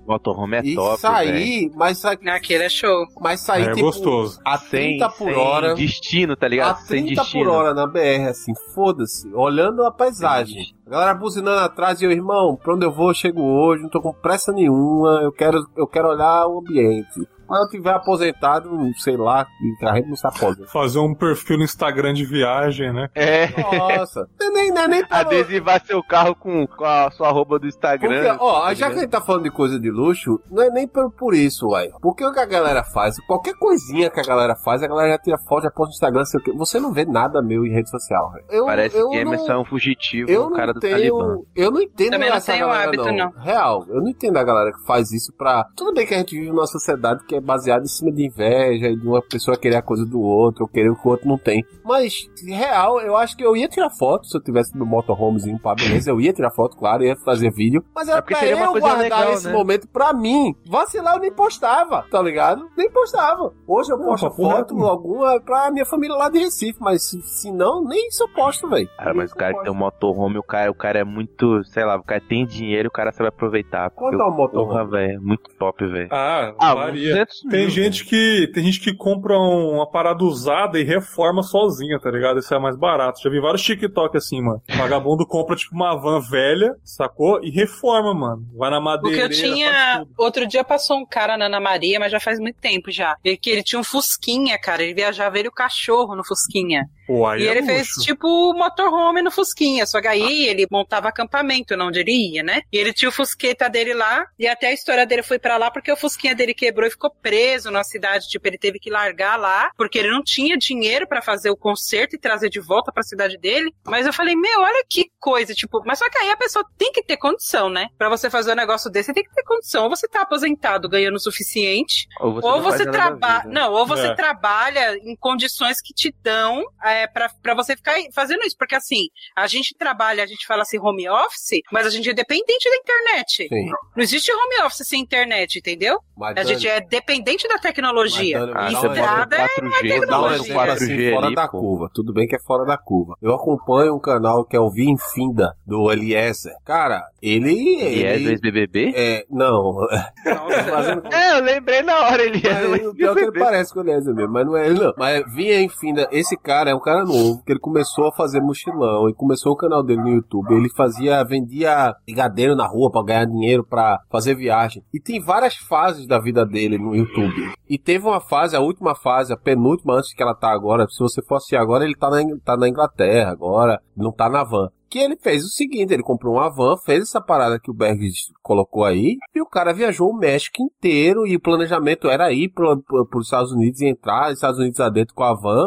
Motorhome é e top, sair, véio. mas sair, Aquele é show. mas sair É tipo, gostoso. a trinta sem, por sem hora. destino, tá ligado? A Sem trinta destino. por hora na B R, assim, foda-se, olhando a paisagem. A galera buzinando atrás e eu, irmão, pra onde eu vou, eu chego hoje, não tô com pressa nenhuma, eu quero, eu quero olhar o ambiente. Quando eu tiver aposentado, sei lá, que a gente não se aposenta. Fazer um perfil no Instagram de viagem, né? É. Nossa, não é nem, não é nem pelo... Adesivar seu carro com, com a sua arroba do Instagram. Porque, ó, tá já que a ligado? gente tá falando de coisa de luxo, não é nem por, por isso, uai. Porque o que a galera faz, qualquer coisinha que a galera faz, a galera já tira foto, já posta no Instagram, sei o quê. Você não vê nada meu em rede social, velho. Eu, Parece eu que Emerson é um fugitivo, eu um cara não do tenho, Talibã. eu não entendo Também não essa tenho galera, hábito, não. Real, eu não entendo a galera que faz isso pra... Tudo bem que a gente vive numa sociedade que é baseada em cima de inveja e de uma pessoa querer a coisa do outro, ou querer o que o outro não tem. Mas, real, eu acho que eu ia tirar foto se eu tivesse no motorhomezinho, pá, beleza, eu ia tirar foto, claro, ia fazer vídeo, mas era É porque pra seria uma eu coisa guardar legal, esse né? momento pra mim. Vacilar, eu nem postava, tá ligado? Nem postava. Hoje eu Não, posto papo foto reto, mano. alguma pra minha família lá de Recife, mas se, se não, nem isso eu posto, velho. Cara, mas o cara que tem um motorhome, o cara, o cara é muito, sei lá, o cara tem dinheiro, o cara sabe aproveitar. Quanto porque é um Porra, motorhome? velho, é muito top, velho. Ah, Ah, varia. duzentos Tem mil, gente que tem gente que compra um- uma parada usada e reforma sozinha, tá ligado? Isso é mais barato. Já vi vários TikTok assim, mano. O vagabundo compra tipo uma van velha, sacou? E reforma, mano. Vai na O que madeireira, eu faz tinha. tudo. Outro dia passou um cara na Ana Maria, mas já faz muito tempo já. Ele, que ele tinha um Fusquinha, cara. Ele viajava ele e o cachorro no Fusquinha. Pô, aí E é ele luxo. fez tipo motorhome no Fusquinha. Só que aí ele montava acampamento onde ele ia, né? E ele tinha o Fusqueta dele lá. E até a história dele foi pra lá porque o Fusquinha dele quebrou e ficou preso na cidade. Tipo, ele teve que largar lá porque ele não tinha dinheiro pra fazer o concerto e trazer de volta pra cidade dele. Mas eu falei, meu, olha que coisa. Tipo, mas só que aí a pessoa tem que ter condição, né? Pra você fazer um negócio desse, você tem que ter condição. Ou você tá aposentado ganhando o suficiente, Ou você, ou não faz você nada da trabalha. vida. Não, ou você É. trabalha em condições que te dão é, pra, pra você ficar fazendo isso. Porque assim, a gente trabalha, a gente fala assim home office, mas a gente é dependente da internet. Sim. Não existe home office sem internet, entendeu? Mas, A Dani, gente é dependente da tecnologia. Mas, Dani, Ah, dá você uma- Estrada é quatro G, Vou dar um dá um tecnologia. exemplo assim, quatro G fora ali, da pô. curva. Tudo bem que é fora da curva. Eu acompanho um canal que é o Vim Finda, do Eliezer. Cara, ele... E é do ele ex-B B B? é, não. Nossa. Fazendo... É, eu lembrei na hora, ele é do Mas, o pior é que ele parece com o Eliezer mesmo, mas não é ele não. Mas Vinha Finda, esse cara é um cara novo, que ele começou a fazer mochilão e começou o canal dele no YouTube. Ele fazia, vendia brigadeiro na rua pra ganhar dinheiro pra fazer viagem. E tem várias fases da vida dele no YouTube. E teve uma fase, a última fase, a penúltima antes que ela tá agora, se você for assistir agora, ele tá na, tá na Inglaterra agora, não tá na van. Que ele fez o seguinte, ele comprou uma van, fez essa parada que o Berg colocou aí, e o cara viajou o México inteiro, e o planejamento era ir para os Estados Unidos e entrar, nos Estados Unidos adentro com a van,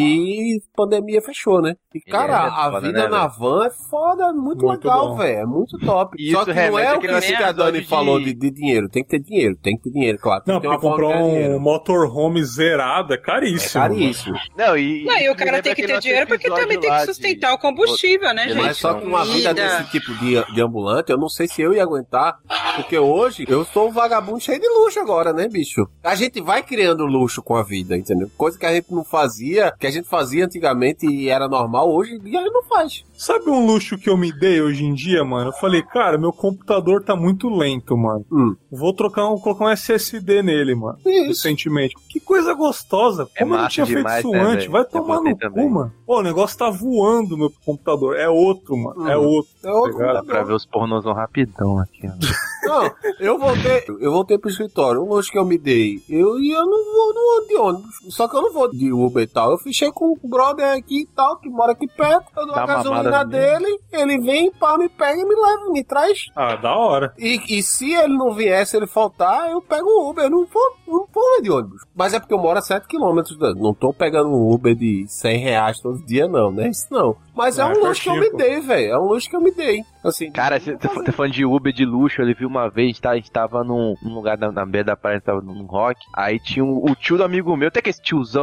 e pandemia fechou, né? E, cara, é a foda, vida né, na velho? van é foda, muito, Muito legal, bom. velho, é muito top. E Só isso que não remete é o àquele que a Dani episódio falou de- de, de dinheiro, tem que ter dinheiro, tem que ter dinheiro, claro. Tem Não, que ter porque uma forma comprar de ganhar um dinheiro. motorhome zerado é É caríssimo. caríssimo. Não, e, Não, e o me cara lembra tem que aquele ter nosso dinheiro porque episódio também tem lá que de- sustentar o combustível, né, gente? Mas só que uma vida Comida. desse tipo de, de ambulante, eu não sei se eu ia aguentar, porque hoje eu sou um vagabundo cheio de luxo agora, né, bicho? A gente vai criando luxo com a vida, entendeu? Coisa que a gente não fazia, que a gente fazia antigamente e era normal, hoje em dia a gente não faz. Sabe um luxo que eu me dei hoje em dia, mano? Eu falei, cara, meu computador tá muito lento, mano. Hum. Vou trocar um, colocar um S S D nele, mano. Isso. Recentemente. Que coisa gostosa. É Como eu não massa tinha demais, feito isso né, antes? velho? Vai Eu tomar botei no também. cu, mano. Pô, o negócio tá voando, meu computador. É outro, mano. Hum. É outro. É outro Legal. Dá pra ver os pornozão rapidão aqui, ó. Não, eu voltei, eu voltei pro escritório, um luxo que eu me dei. Eu, e eu não vou, não vou de ônibus. Só que eu não vou de Uber e tal. Eu fechei com o brother aqui e tal, que mora aqui perto. Eu dou Dá a uma gasolina mamada dele, ele vem, pá, me pega e me leva, me traz. Ah, da hora. E, e se ele não vier, se ele faltar, eu pego o Uber. Eu não vou, não vou de ônibus. Mas é porque eu moro a sete quilômetros. Não tô pegando um Uber de cem reais todo dia, não, né? Isso não. Mas é, Ah, um luxo que eu me pertinho, pô. dei, velho. É um luxo que eu me dei. Assim, Cara, não você vou tá fazer. falando de Uber de luxo, ele viu uma vez, tá? A gente tava num, num lugar na, na beira da praia, a gente tava num rock, aí tinha um, o tio do amigo meu, até que esse tiozão,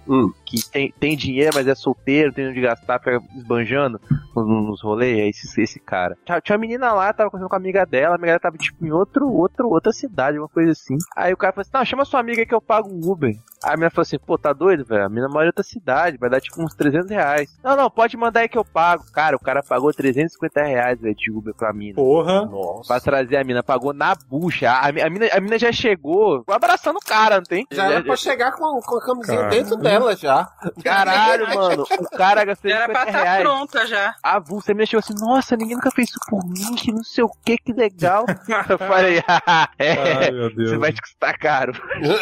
Hum. Que tem, tem dinheiro, mas é solteiro, tem onde gastar, fica esbanjando nos, nos rolês, é esse, esse cara. Tinha, tinha uma menina lá, tava conversando com a amiga dela, a amiga dela tava tipo em outro, outro, outra cidade, uma coisa assim. Aí o cara falou assim, não, chama sua amiga que eu pago um Uber. Aí a menina falou assim, pô, tá doido, velho? A menina mora em outra cidade, vai dar tipo uns trezentos reais. Não, não, pode mandar aí que eu pago. Cara, o cara pagou trezentos e cinquenta reais, velho, de Uber pra mina. Porra. Nossa. Pra trazer a mina, pagou na bucha. A, a, mina, a mina já chegou abraçando o cara, não tem? Já era pra chegar com, com a camisinha Cara. dentro dela já. Caralho, mano. O cara gastou Era pra estar reais. pronta já. A Vulsa me achou assim, nossa, ninguém nunca fez isso por mim, que não sei o que, que legal. Eu falei, ah, é, Ai, meu Deus. você vai te custar caro.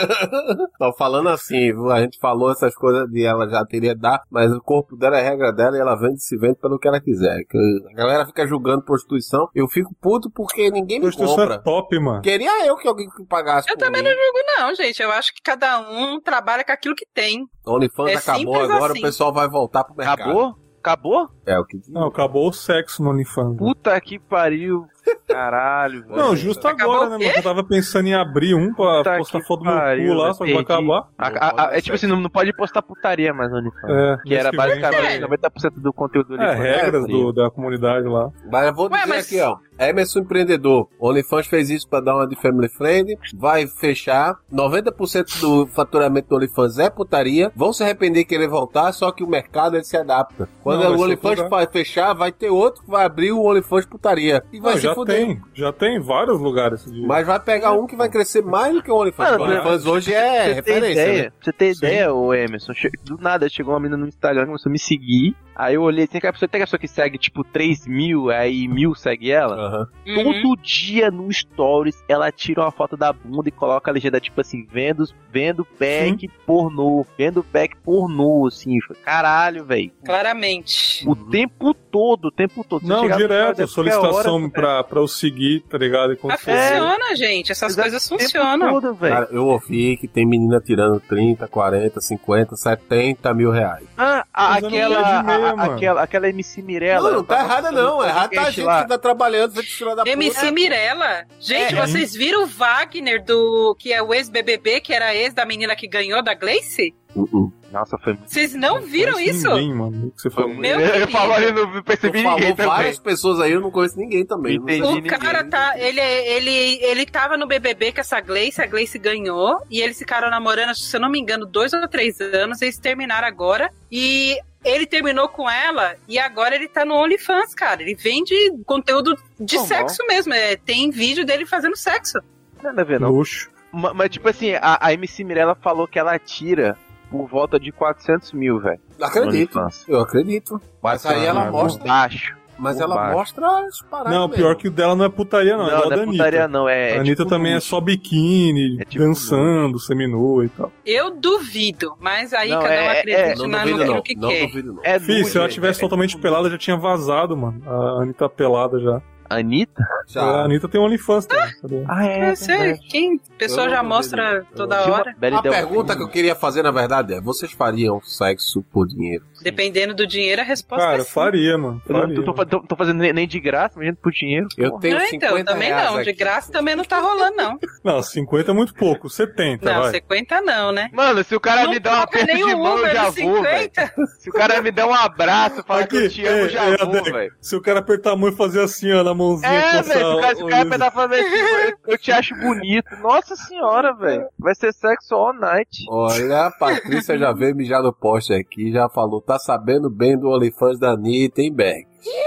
Tô falando assim, viu? A gente falou essas coisas de ela já teria dar, mas o corpo dela é a regra dela e ela vende e se vende pelo que ela quiser. Que a galera fica julgando prostituição, eu fico puto porque ninguém me Prostituição compra. é top, mano. Queria eu que alguém pagasse Eu por também mim. não julgo, não, gente. Eu acho que cada um trabalha com aquilo que tem. O OnlyFans É acabou simples agora, assim. o pessoal vai voltar pro mercado. Acabou? Acabou? É o que diz. Não, acabou o sexo no OnlyFans. Puta que pariu. Caralho, velho. Não, justo Acabou agora, o né, quê? mano? Eu tava pensando em abrir um pra Puta postar que foto do meu pariu, cu lá, eu só que vai perdi. acabar. A- a- a- é tipo assim, não, não pode postar putaria mais no OnlyFans. É, Que era mês que vem. basicamente Sério? noventa por cento do conteúdo do É, OnlyFans. regras putaria. do, da comunidade lá. Mas eu vou Ué, dizer mas- aqui, ó. Emerson Empreendedor. O OnlyFans fez isso pra dar uma de family friend. Vai fechar. noventa por cento do faturamento do OnlyFans é putaria. Vão se arrepender de querer voltar, só que o mercado ele se adapta. Quando Não, vai o ser OnlyFans tudo- vai fechar, vai ter outro que vai abrir o OnlyFans putaria. E vai Não, se já fuder. tem, já tem vários lugares. De... Mas vai pegar um que vai crescer mais do que o OnlyFans. Mano, O OnlyFans hoje é Você tem referência, ideia? né? Pra você ter Sim. ideia, ô Emerson? che- Do nada chegou uma menina no Instagram, começou a me seguir. Aí eu olhei, tem que a pessoa, tem a pessoa que segue tipo três mil, aí mil segue ela. Aham. Uhum. Todo dia no Stories ela tira uma foto da bunda e coloca a legenda tipo assim, vendo, vendo pack pornô, vendo pack pornô, assim. Caralho, velho. Claramente. O tempo todo, o tempo todo. Você Não, chegava no direto, Stories, qualquer solicitação hora, pra, pra eu seguir, tá ligado? E Mas conferir. funciona, gente. Essas Exato, coisas o tempo funcionam. todo, velho. Cara, eu ouvi que tem menina tirando trinta, quarenta, cinquenta, setenta mil reais. Ah, a- Mas eu não aquela, gosto de meia, a- mano. aquela, aquela M C Mirella. Não, não tá errada não. É Errado tá a gente lá. que tá trabalhando, você tira da puta. M C Mirella. Gente, É. vocês viram o Wagner, do que é o ex-B B B, que era ex da menina que ganhou da Gleice? Uh-uh. Nossa, foi muito. Vocês não viram Conheço isso? Ninguém, mano. O que você falou? Meu eu querido. falo ali, não percebi Tu falou ninguém também. várias pessoas aí, eu não conheço ninguém também. Entendi. Não sei. O cara ninguém. tá. Ele, ele, ele tava no B B B com essa Gleice, a Gleice ganhou. E eles ficaram namorando, se eu não me engano, dois ou três anos. Eles terminaram agora. E ele terminou com ela. E agora ele tá no OnlyFans, cara. Ele vende conteúdo de Bom, sexo mesmo. É, tem vídeo dele fazendo sexo. Nada a ver, não. Luxo. Ma- Mas, tipo assim, a, a M C Mirella falou que ela tira por volta de quatrocentos mil, velho. Acredito, eu acredito. Mas aí ela Caralho. mostra, Baixo. mas por ela baixo. mostra as paradas Não, mesmo. pior que o dela não é putaria, não. Não, é igual não a da é Anitta. putaria, não. É, A é Anitta tipo também é luxo. só biquíni, É tipo dançando, seminua e tal. Eu duvido. Mas aí Não, cada um é- acredita é- Não na, duvido naquilo não, que não quer. duvido não. É Fih, nude, se ela é- tivesse é- totalmente pelada, já tinha vazado, mano. A Anitta pelada já. Anitta? Já. A Anitta tem OnlyFans também. Cadê? Ah, é. Eu sei, quem? A pessoa Eu já não mostra duvido, não. toda Tinha uma hora. bela A ideia. pergunta que eu queria fazer, na verdade, é: vocês fariam sexo por dinheiro? Dependendo do dinheiro, a resposta Cara, é sim. faria, mano. Eu não Faria. tô, tô- tô- tô fazendo nem, nem de graça, imagina por dinheiro. Eu Porra. tenho Não, cinquenta então, também reais não. De aqui. graça também não tá rolando, não. Não, cinquenta é muito pouco. setenta, Não, vai. cinquenta não, né? Mano, se o cara Não me der um toca aperto nem de o mão, eu Uber já no vou, velho. cinquenta. Se o cara me der um abraço, falar que eu te amo, eu já é, vou, Adek, velho. se o cara apertar a mão e fazer assim, ó, na mãozinha. É, coçar velho, se o cara, se o o- cara apertar fazer assim, eu, eu te acho bonito. Nossa senhora, velho. Vai ser sexo all night. Olha, a Patrícia já veio mijar no poste aqui, já falou, tá sabendo bem do OnlyFans da Anitta, hein, Berg?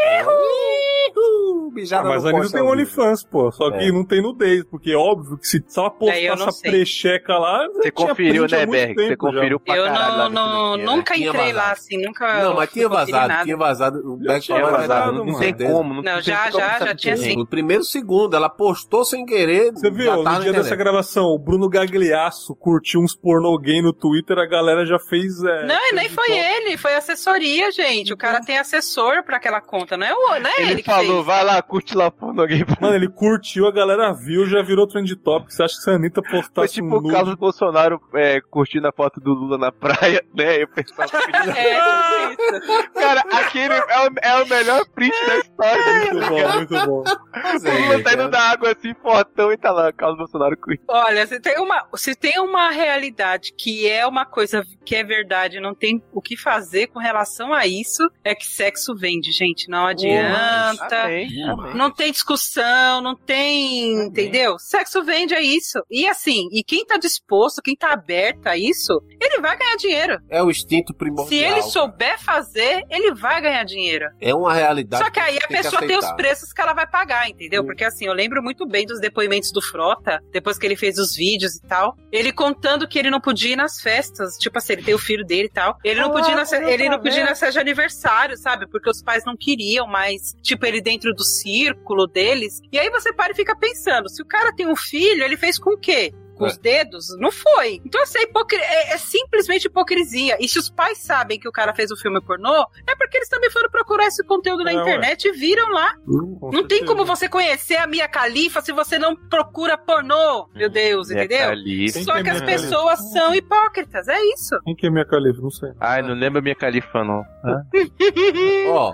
Ah, Mijada mas no a Anitta poste tem ao vivo. OnlyFans, pô. Só que É. não tem nudez, porque é óbvio que se ela Daí eu postar não essa sei. precheca lá. já Você tinha conferiu, print há né, muito Berg? Você tempo já. conferiu pra Eu caralho lá não, no não, Filipinas, né? nunca Tinha entrei vazado. lá, assim, nunca. Não, mas tinha conferi vazado, nada. tinha vazado. O Berg tinha falou a vazado, verdade, Não mano. tem certeza. como. Não, Não, tem já, como já, saber já tinha disso. sim. No primeiro segundo, ela postou sem querer. Você viu, já no tá na dia dessa internet. gravação, o Bruno Gagliasso curtiu uns pornô gay no Twitter, a galera já fez. É, Não, e nem fez foi então. ele, foi assessoria, gente. O cara tem assessor pra aquela conta, não é, o, não é ele, Ele que falou, fez. vai lá, lá, curte lá porno alguém. Mano, ele curtiu, a galera viu, já virou trend topic. Você acha que se a Anitta Foi postasse tipo um o Carlos Bolsonaro é, curtindo a foto do Lula na praia, né? Eu pensava que... É, isso. Cara, aquele é o, é o melhor print da história. Muito bom, muito bom. O Lula tá indo da água assim, fortão, e tá lá, Carlos Bolsonaro curtindo. Olha, se tem, uma, se tem uma realidade que é uma coisa que é verdade, não tem o que fazer com relação a isso, é que sexo vende, gente. Não adianta. Amém, amém. Não tem discussão, não tem. Amém. Entendeu? Sexo vende, é isso. E assim, e quem tá disposto, quem tá aberto a isso, ele vai ganhar dinheiro. É o instinto primordial. Se ele souber fazer, ele vai ganhar dinheiro. É uma realidade. Só que aí a tem que pessoa tem os aceitar. preços que ela vai pagar, entendeu? Hum. Porque assim, eu lembro muito bem dos depoimentos do Frota, depois que ele fez os vídeos e tal, ele contando que ele não podia ir nas festas, tipo assim, ele tem o filho dele e tal, ele não Ah, podia ir nas, eu ele não tô podia ir vendo. na festa de aniversário, sabe? Porque os pais não queriam, mas tipo, ele dentro do círculo deles. E aí você para e fica pensando, se o cara tem um filho, ele fez com o quê? Com os dedos? Não foi. Então, assim, é, hipocri- é, é simplesmente hipocrisia. E se os pais sabem que o cara fez o filme pornô, é porque eles também foram procurar esse conteúdo na É, internet e viram lá. Com Não tem certeza. como você conhecer a Mia Khalifa se você não procura pornô. Meu Deus, Minha entendeu? Califa. Quem Só que é que as Mia Khalifa? pessoas são hipócritas, é isso. Quem que é minha califa? Não sei. Ai, não lembra minha califa, não. Hã? Ó,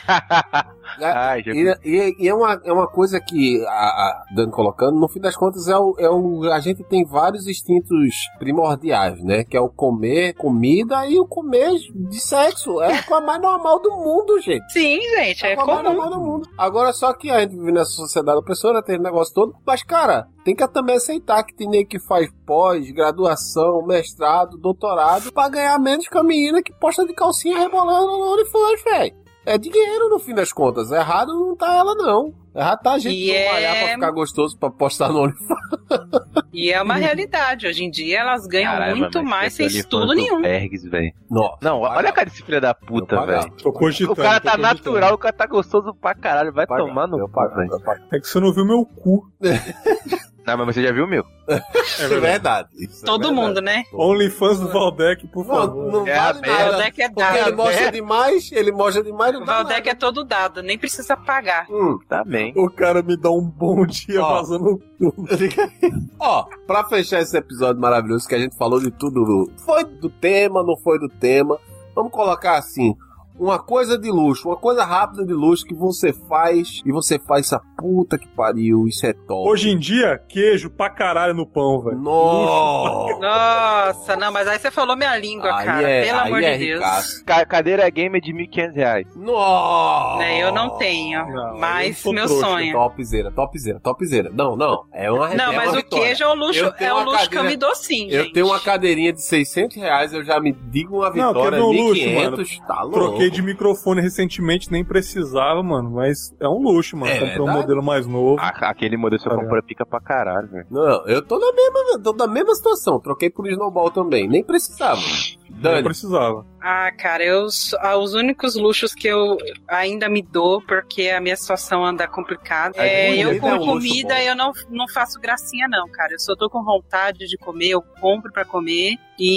Ai, já... e, e- e é, uma, é uma coisa que a, a Dani colocando, no fim das contas, é o, é o, a gente tem vários instintos primordiais, né? Que é o comer comida e o comer de sexo. É a coisa mais normal do mundo, gente. Sim, gente, É é a coisa mais comum. normal do mundo. Agora, só que a gente vive nessa sociedade opressora, tem esse negócio todo. Mas, cara, tem que também aceitar que tem nego que faz pós, graduação, mestrado, doutorado, pra ganhar menos que a menina que posta de calcinha rebolando no OnlyFans, velho. É dinheiro, no fim das contas. Errado não tá ela, não. Errado tá a gente E trabalhar é- pra ficar gostoso pra postar no OnlyFans. E é uma realidade. Hoje em dia elas ganham Caralho, muito mas mais sem esse estudo OnlyFans do nenhum. Bergs, velho. Nossa. Não, olha a cara desse filho da puta, Eu pagava. velho. Tô cogitando. O cara tô tá cogitando. natural, o cara tá gostoso pra caralho. Vai Paga, tomar no eu cu, pago, velho. eu pago. É que você não viu meu cu. Não, mas você já viu o meu? É verdade. Isso é Todo verdade. mundo, né? OnlyFans do Valdec, por Não, favor. não É vale aberto. O nada. Valdec é Porque dado. ele mostra demais, ele mostra demais, não O dá Valdec é nada. todo dado, nem precisa pagar. Hum. Tá bem. O cara me dá um bom dia Ó. vazando tudo. Ó, pra fechar esse episódio maravilhoso que a gente falou de tudo, foi do tema, não foi do tema, vamos colocar assim, uma coisa de luxo, uma coisa rápida de luxo que você faz, e você faz essa puta que pariu, isso é top. Hoje em dia, queijo pra caralho no pão, velho. Nossa! Nossa, não, mas aí você falou minha língua, Aí cara. é- Pelo aí amor é de Deus. ricaço. Ca- cadeira gamer de mil e quinhentos reais. Nossa! Né, eu não tenho, Não, mas eu sou meu trouxa, sonho. Topzera, topzera, topzera. Não, não, é uma Não, é mas uma o vitória. queijo é o luxo, Eu tenho é o uma luxo que eu cadeira- me dou sim, Eu gente. tenho uma cadeirinha de seiscentos reais, eu já me digo uma Não, vitória, quer ver um mil e luxo, quinhentos, tá louco. Troquei de microfone recentemente, nem precisava, mano. Mas é um luxo, mano. É Comprei um verdade. modelo mais novo. A- aquele modelo que você Tá comprou pica pra caralho, velho. Não, eu tô na mesma, tô na mesma situação. Troquei por Snowball também. Nem precisava. Não Dani, precisava. Ah, cara, eu, ah, os únicos luxos que eu ainda me dou, porque a minha situação anda complicada, A é comida eu é com um luxo comida, bom. eu não, não faço gracinha não, cara. Eu só tô com vontade de comer, eu compro pra comer,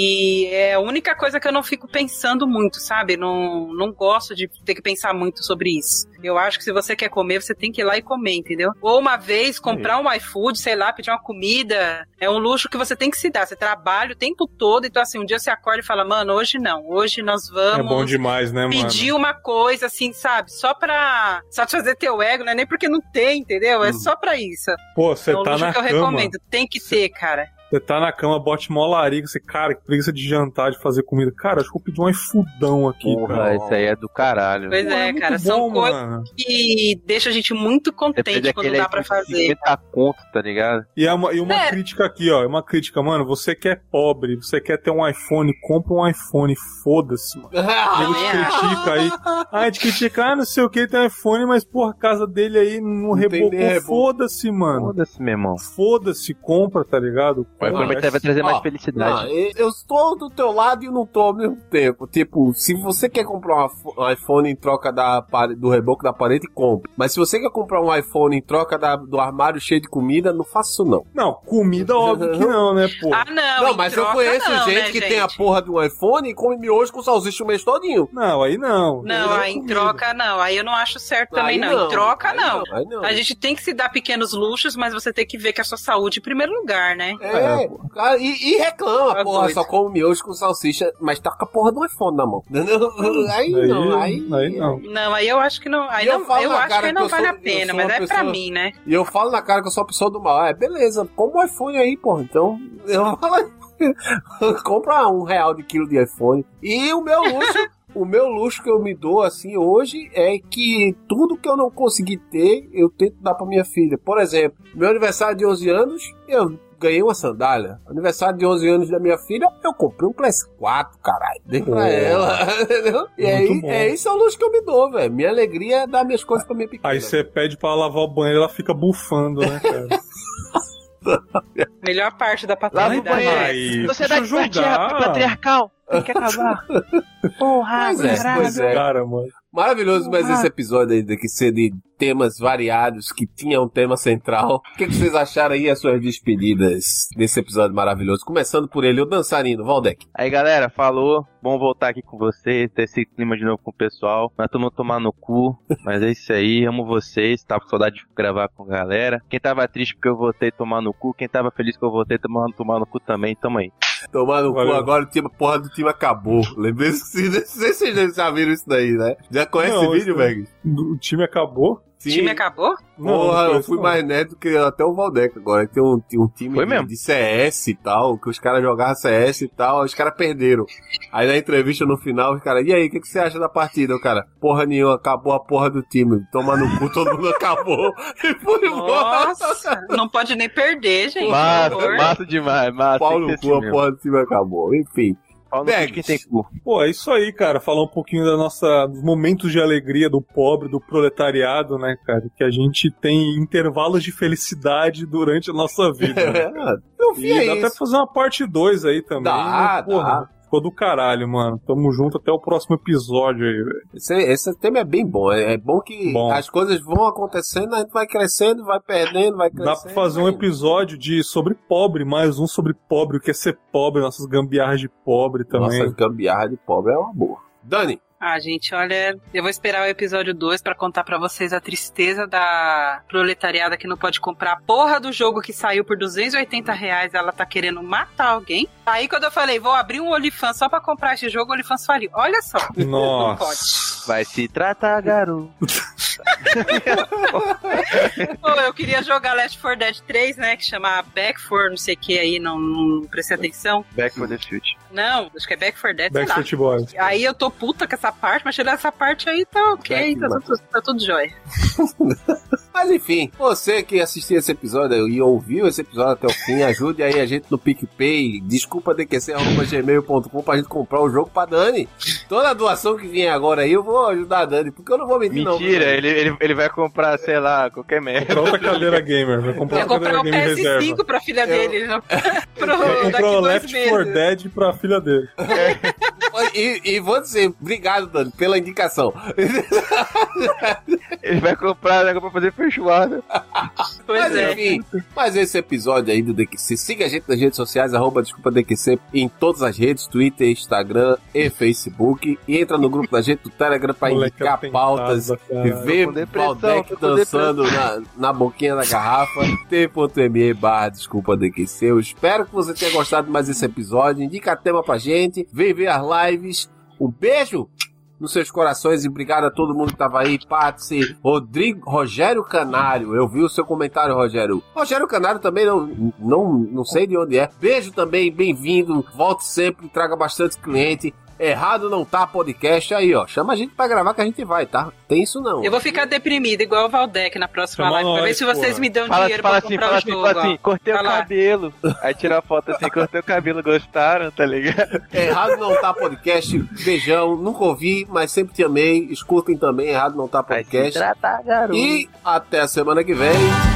e é a única coisa que eu não fico pensando muito, sabe? Não, não gosto de ter que pensar muito sobre isso. Eu acho que se você quer comer, você tem que ir lá e comer, entendeu? Ou uma vez, comprar um iFood, sei lá, pedir uma comida, é um luxo que você tem que se dar. Você trabalha o tempo todo, então assim, um dia você acorda e fala, mano, hoje não, hoje nós vamos... É bom demais, né, mano? pedir uma coisa, assim, sabe? Só pra satisfazer teu ego, não é nem porque não tem, entendeu? É Hum. só pra isso. Pô, você É um tá luxo na que eu cama. recomendo. Tem que ter, cara. Você tá na cama, bote mó larica. Você, cara, que preguiça de jantar, de fazer comida. Cara, acho que eu pedi um ifudão aqui, Porra, cara. esse aí é do caralho. Pois Pô, é, muito cara. São bom, coisas mano. que deixam a gente muito Depende contente quando daquele dá aí pra de fazer. cinquenta conto, tá ligado? E, é uma, e uma É. crítica aqui, ó. É uma crítica, mano. Você que é pobre, você quer ter um iPhone, compra um iPhone. Foda-se, mano. Ele te é. critica aí. Ah, a gente critica, ah, não sei o que, tem iPhone, mas, porra, a casa dele aí não, Não tem rebocou. nem reboco. Foda-se, mano. Foda-se, meu irmão. Foda-se, compra, tá ligado? O iPhone vai, vai trazer mais felicidade. Não, eu estou do teu lado e não tô ao mesmo tempo. Tipo, se você quer comprar um iPhone em troca da, do reboco da parede, compre. Mas se você quer comprar um iPhone em troca da, do armário cheio de comida, não faça isso não. Não, comida óbvio que não, né, pô? Ah, não, Não, mas eu conheço não, gente né, que gente? tem a porra de um iPhone e come miojo com salsicha o mês todinho. Não, aí não. Não, Aí aí em comida. troca não. Aí eu não acho certo também Aí não. não, Em troca aí não. não, aí não. A gente tem que se dar pequenos luxos, mas você tem que ver que a sua saúde em primeiro lugar, né? É, cara, e, e reclama, Tá porra, doido. só come miojo com salsicha, mas tá com a porra do iPhone na mão. Entendeu? Aí, Aí, não, aí, aí não. Não, aí eu acho que não. Aí E eu não, falo eu na acho cara que que não eu vale sou- a pena, eu sou mas uma é pra pessoa- mim, né? E eu falo na cara que eu sou a pessoa do mal. É, beleza, compra um iPhone aí, porra. Então, eu falo, compra um real de quilo de iPhone. E o meu luxo, o meu luxo que eu me dou, assim, hoje, é que tudo que eu não consegui ter, eu tento dar pra minha filha. Por exemplo, meu aniversário de onze anos, eu ganhei uma sandália. Aniversário de onze anos da minha filha, eu comprei um P S quatro, caralho. Dei pra É. ela, entendeu? E Muito aí, bom. é isso é o luxo que eu me dou, velho. Minha alegria é dar minhas coisas pra minha pequena. Aí você pede pra ela lavar o banheiro, ela fica bufando, né, cara? Melhor parte da Lava o paternidade. banheiro. Aí, Sociedade deixa eu jogar. patri- patriarcal. Tem que acabar. Porra, Pois é, caralho. pois é. Cara, mano. Maravilhoso, mas esse episódio aí de que ser de temas variados, que tinha um tema central. O que, que vocês acharam aí as suas despedidas desse episódio maravilhoso? Começando por ele, o dançarino, Valdec. Aí galera, falou, bom voltar aqui com vocês, ter esse clima de novo com o pessoal, mas todo mundo tomar no cu, mas é isso aí, amo vocês, tava com saudade de gravar com a galera, quem tava triste porque eu voltei tomar no cu, quem tava feliz que eu voltei tomar, tomar no cu também, tamo aí. Tomar no cu, Valeu. agora o time, a porra do time acabou. Lembrei, não sei se vocês já viram isso daí, né? Já conhece Não, esse vídeo, isso- Meg? O time acabou? O time acabou? Não, Porra, não eu conheço, fui não. mais neto do que até o Valdec agora. Tem um, tem um time Foi de, mesmo? de C S e tal, que os caras jogavam C S e tal, os caras perderam. Aí na entrevista no final, os caras, e aí, o que, que você acha da partida? O cara, porra nenhuma, acabou a porra do time. Toma no cu, todo mundo acabou. E foi embora. Nossa, não pode nem perder, gente. Massa, por favor. massa demais, massa. Pau tem no que ser cu, a assim porra do time acabou. Enfim. Pau no cu de Bags. quem tem cu. Pô, é isso aí, cara. Falar um pouquinho da nossa, dos momentos de alegria do pobre, do proletariado, né, cara? Que a gente tem intervalos de felicidade durante a nossa vida. Né? É, eu vi E dá até isso. pra fazer uma parte dois aí também. Dá, né? Porra, dá. ficou do caralho, mano. Tamo junto até o próximo episódio aí, velho. Esse, esse tema é bem bom. É, é bom que Bom. as coisas vão acontecendo, a gente vai crescendo, vai perdendo, vai crescendo. Dá pra fazer um vai- episódio de sobre pobre, mais um sobre pobre, o que é ser pobre, nossas gambiarras de pobre também. Nossa, gambiarra de pobre é uma boa. Dani, Ah, gente, olha, eu vou esperar o episódio dois pra contar pra vocês a tristeza da proletariada que não pode comprar a porra do jogo que saiu por duzentos e oitenta reais, ela tá querendo matar alguém. Aí quando eu falei, vou abrir um OnlyFans só pra comprar esse jogo, o OnlyFans faliu. Olha só, não pode. Nossa. Vai se tratar, garoto. Pô, eu queria jogar Left four Dead três, né, que chama Back for não sei o que aí, não, não prestei atenção. Back for the future. Não, acho que é Back four Dead, sei lá. Backstreet Boys. Aí eu tô puta com essa parte, mas tirando essa parte aí tá ok, tá tudo, tá tudo jóia. mas enfim, você que assistiu esse episódio e ouviu esse episódio até o fim, ajude aí a gente no PicPay, desculpa d q c arroba gmail ponto com pra gente comprar o jogo pra Dani. Toda a doação que vier agora aí eu vou ajudar a Dani, porque eu não vou mentir não. Mentira, viu? ele, ele, ele vai comprar, sei lá, qualquer merda. Comprar outra cadeira gamer. Vai comprar Ia uma comprar cadeira o game P S reserva. cinco pra filha dele, não? Pro, Vai daqui comprar o dois Left four meses. Dead pra filha dele. E, e vou dizer, obrigado, Dani, pela indicação. Ele vai comprar, né, pra fazer feijoada. Pois Mas é. enfim, mas esse episódio aí do D Q C, siga a gente nas redes sociais, arroba desculpa D Q C, em todas as redes, Twitter, Instagram e Facebook. E entra no grupo da gente do Telegram pra Moleque indicar atentado, pautas cara. e ver Tô com depressão, Valdec tô com dançando na, na boquinha da garrafa. t.me barra desculpa D Q C. Eu espero que você tenha gostado mais desse episódio. Indica tema pra gente, vem ver as lives. Um beijo nos seus corações e obrigado a todo mundo que tava aí, Patsy, Rodrigo, Rogério Canário, eu vi o seu comentário, Rogério. Rogério Canário também não, não, não sei de onde é. Beijo também, bem-vindo, volte sempre, traga bastante cliente. Errado não tá podcast aí, ó. Chama a gente pra gravar que a gente vai, tá? Tem isso não. Eu vou ficar deprimida, igual o Valdec na próxima Chama live, pra ver nós, se vocês porra. me dão Fala, dinheiro fala pra assim, comprar fala o assim, jogo. fala assim, ó. cortei o Vai lá. cabelo. Aí tira a foto assim, cortei o cabelo, gostaram, tá ligado? Errado não tá podcast, beijão, nunca ouvi, mas sempre te amei. Escutem também, Errado não tá Vai se podcast. tratar, garoto. E até a semana que vem.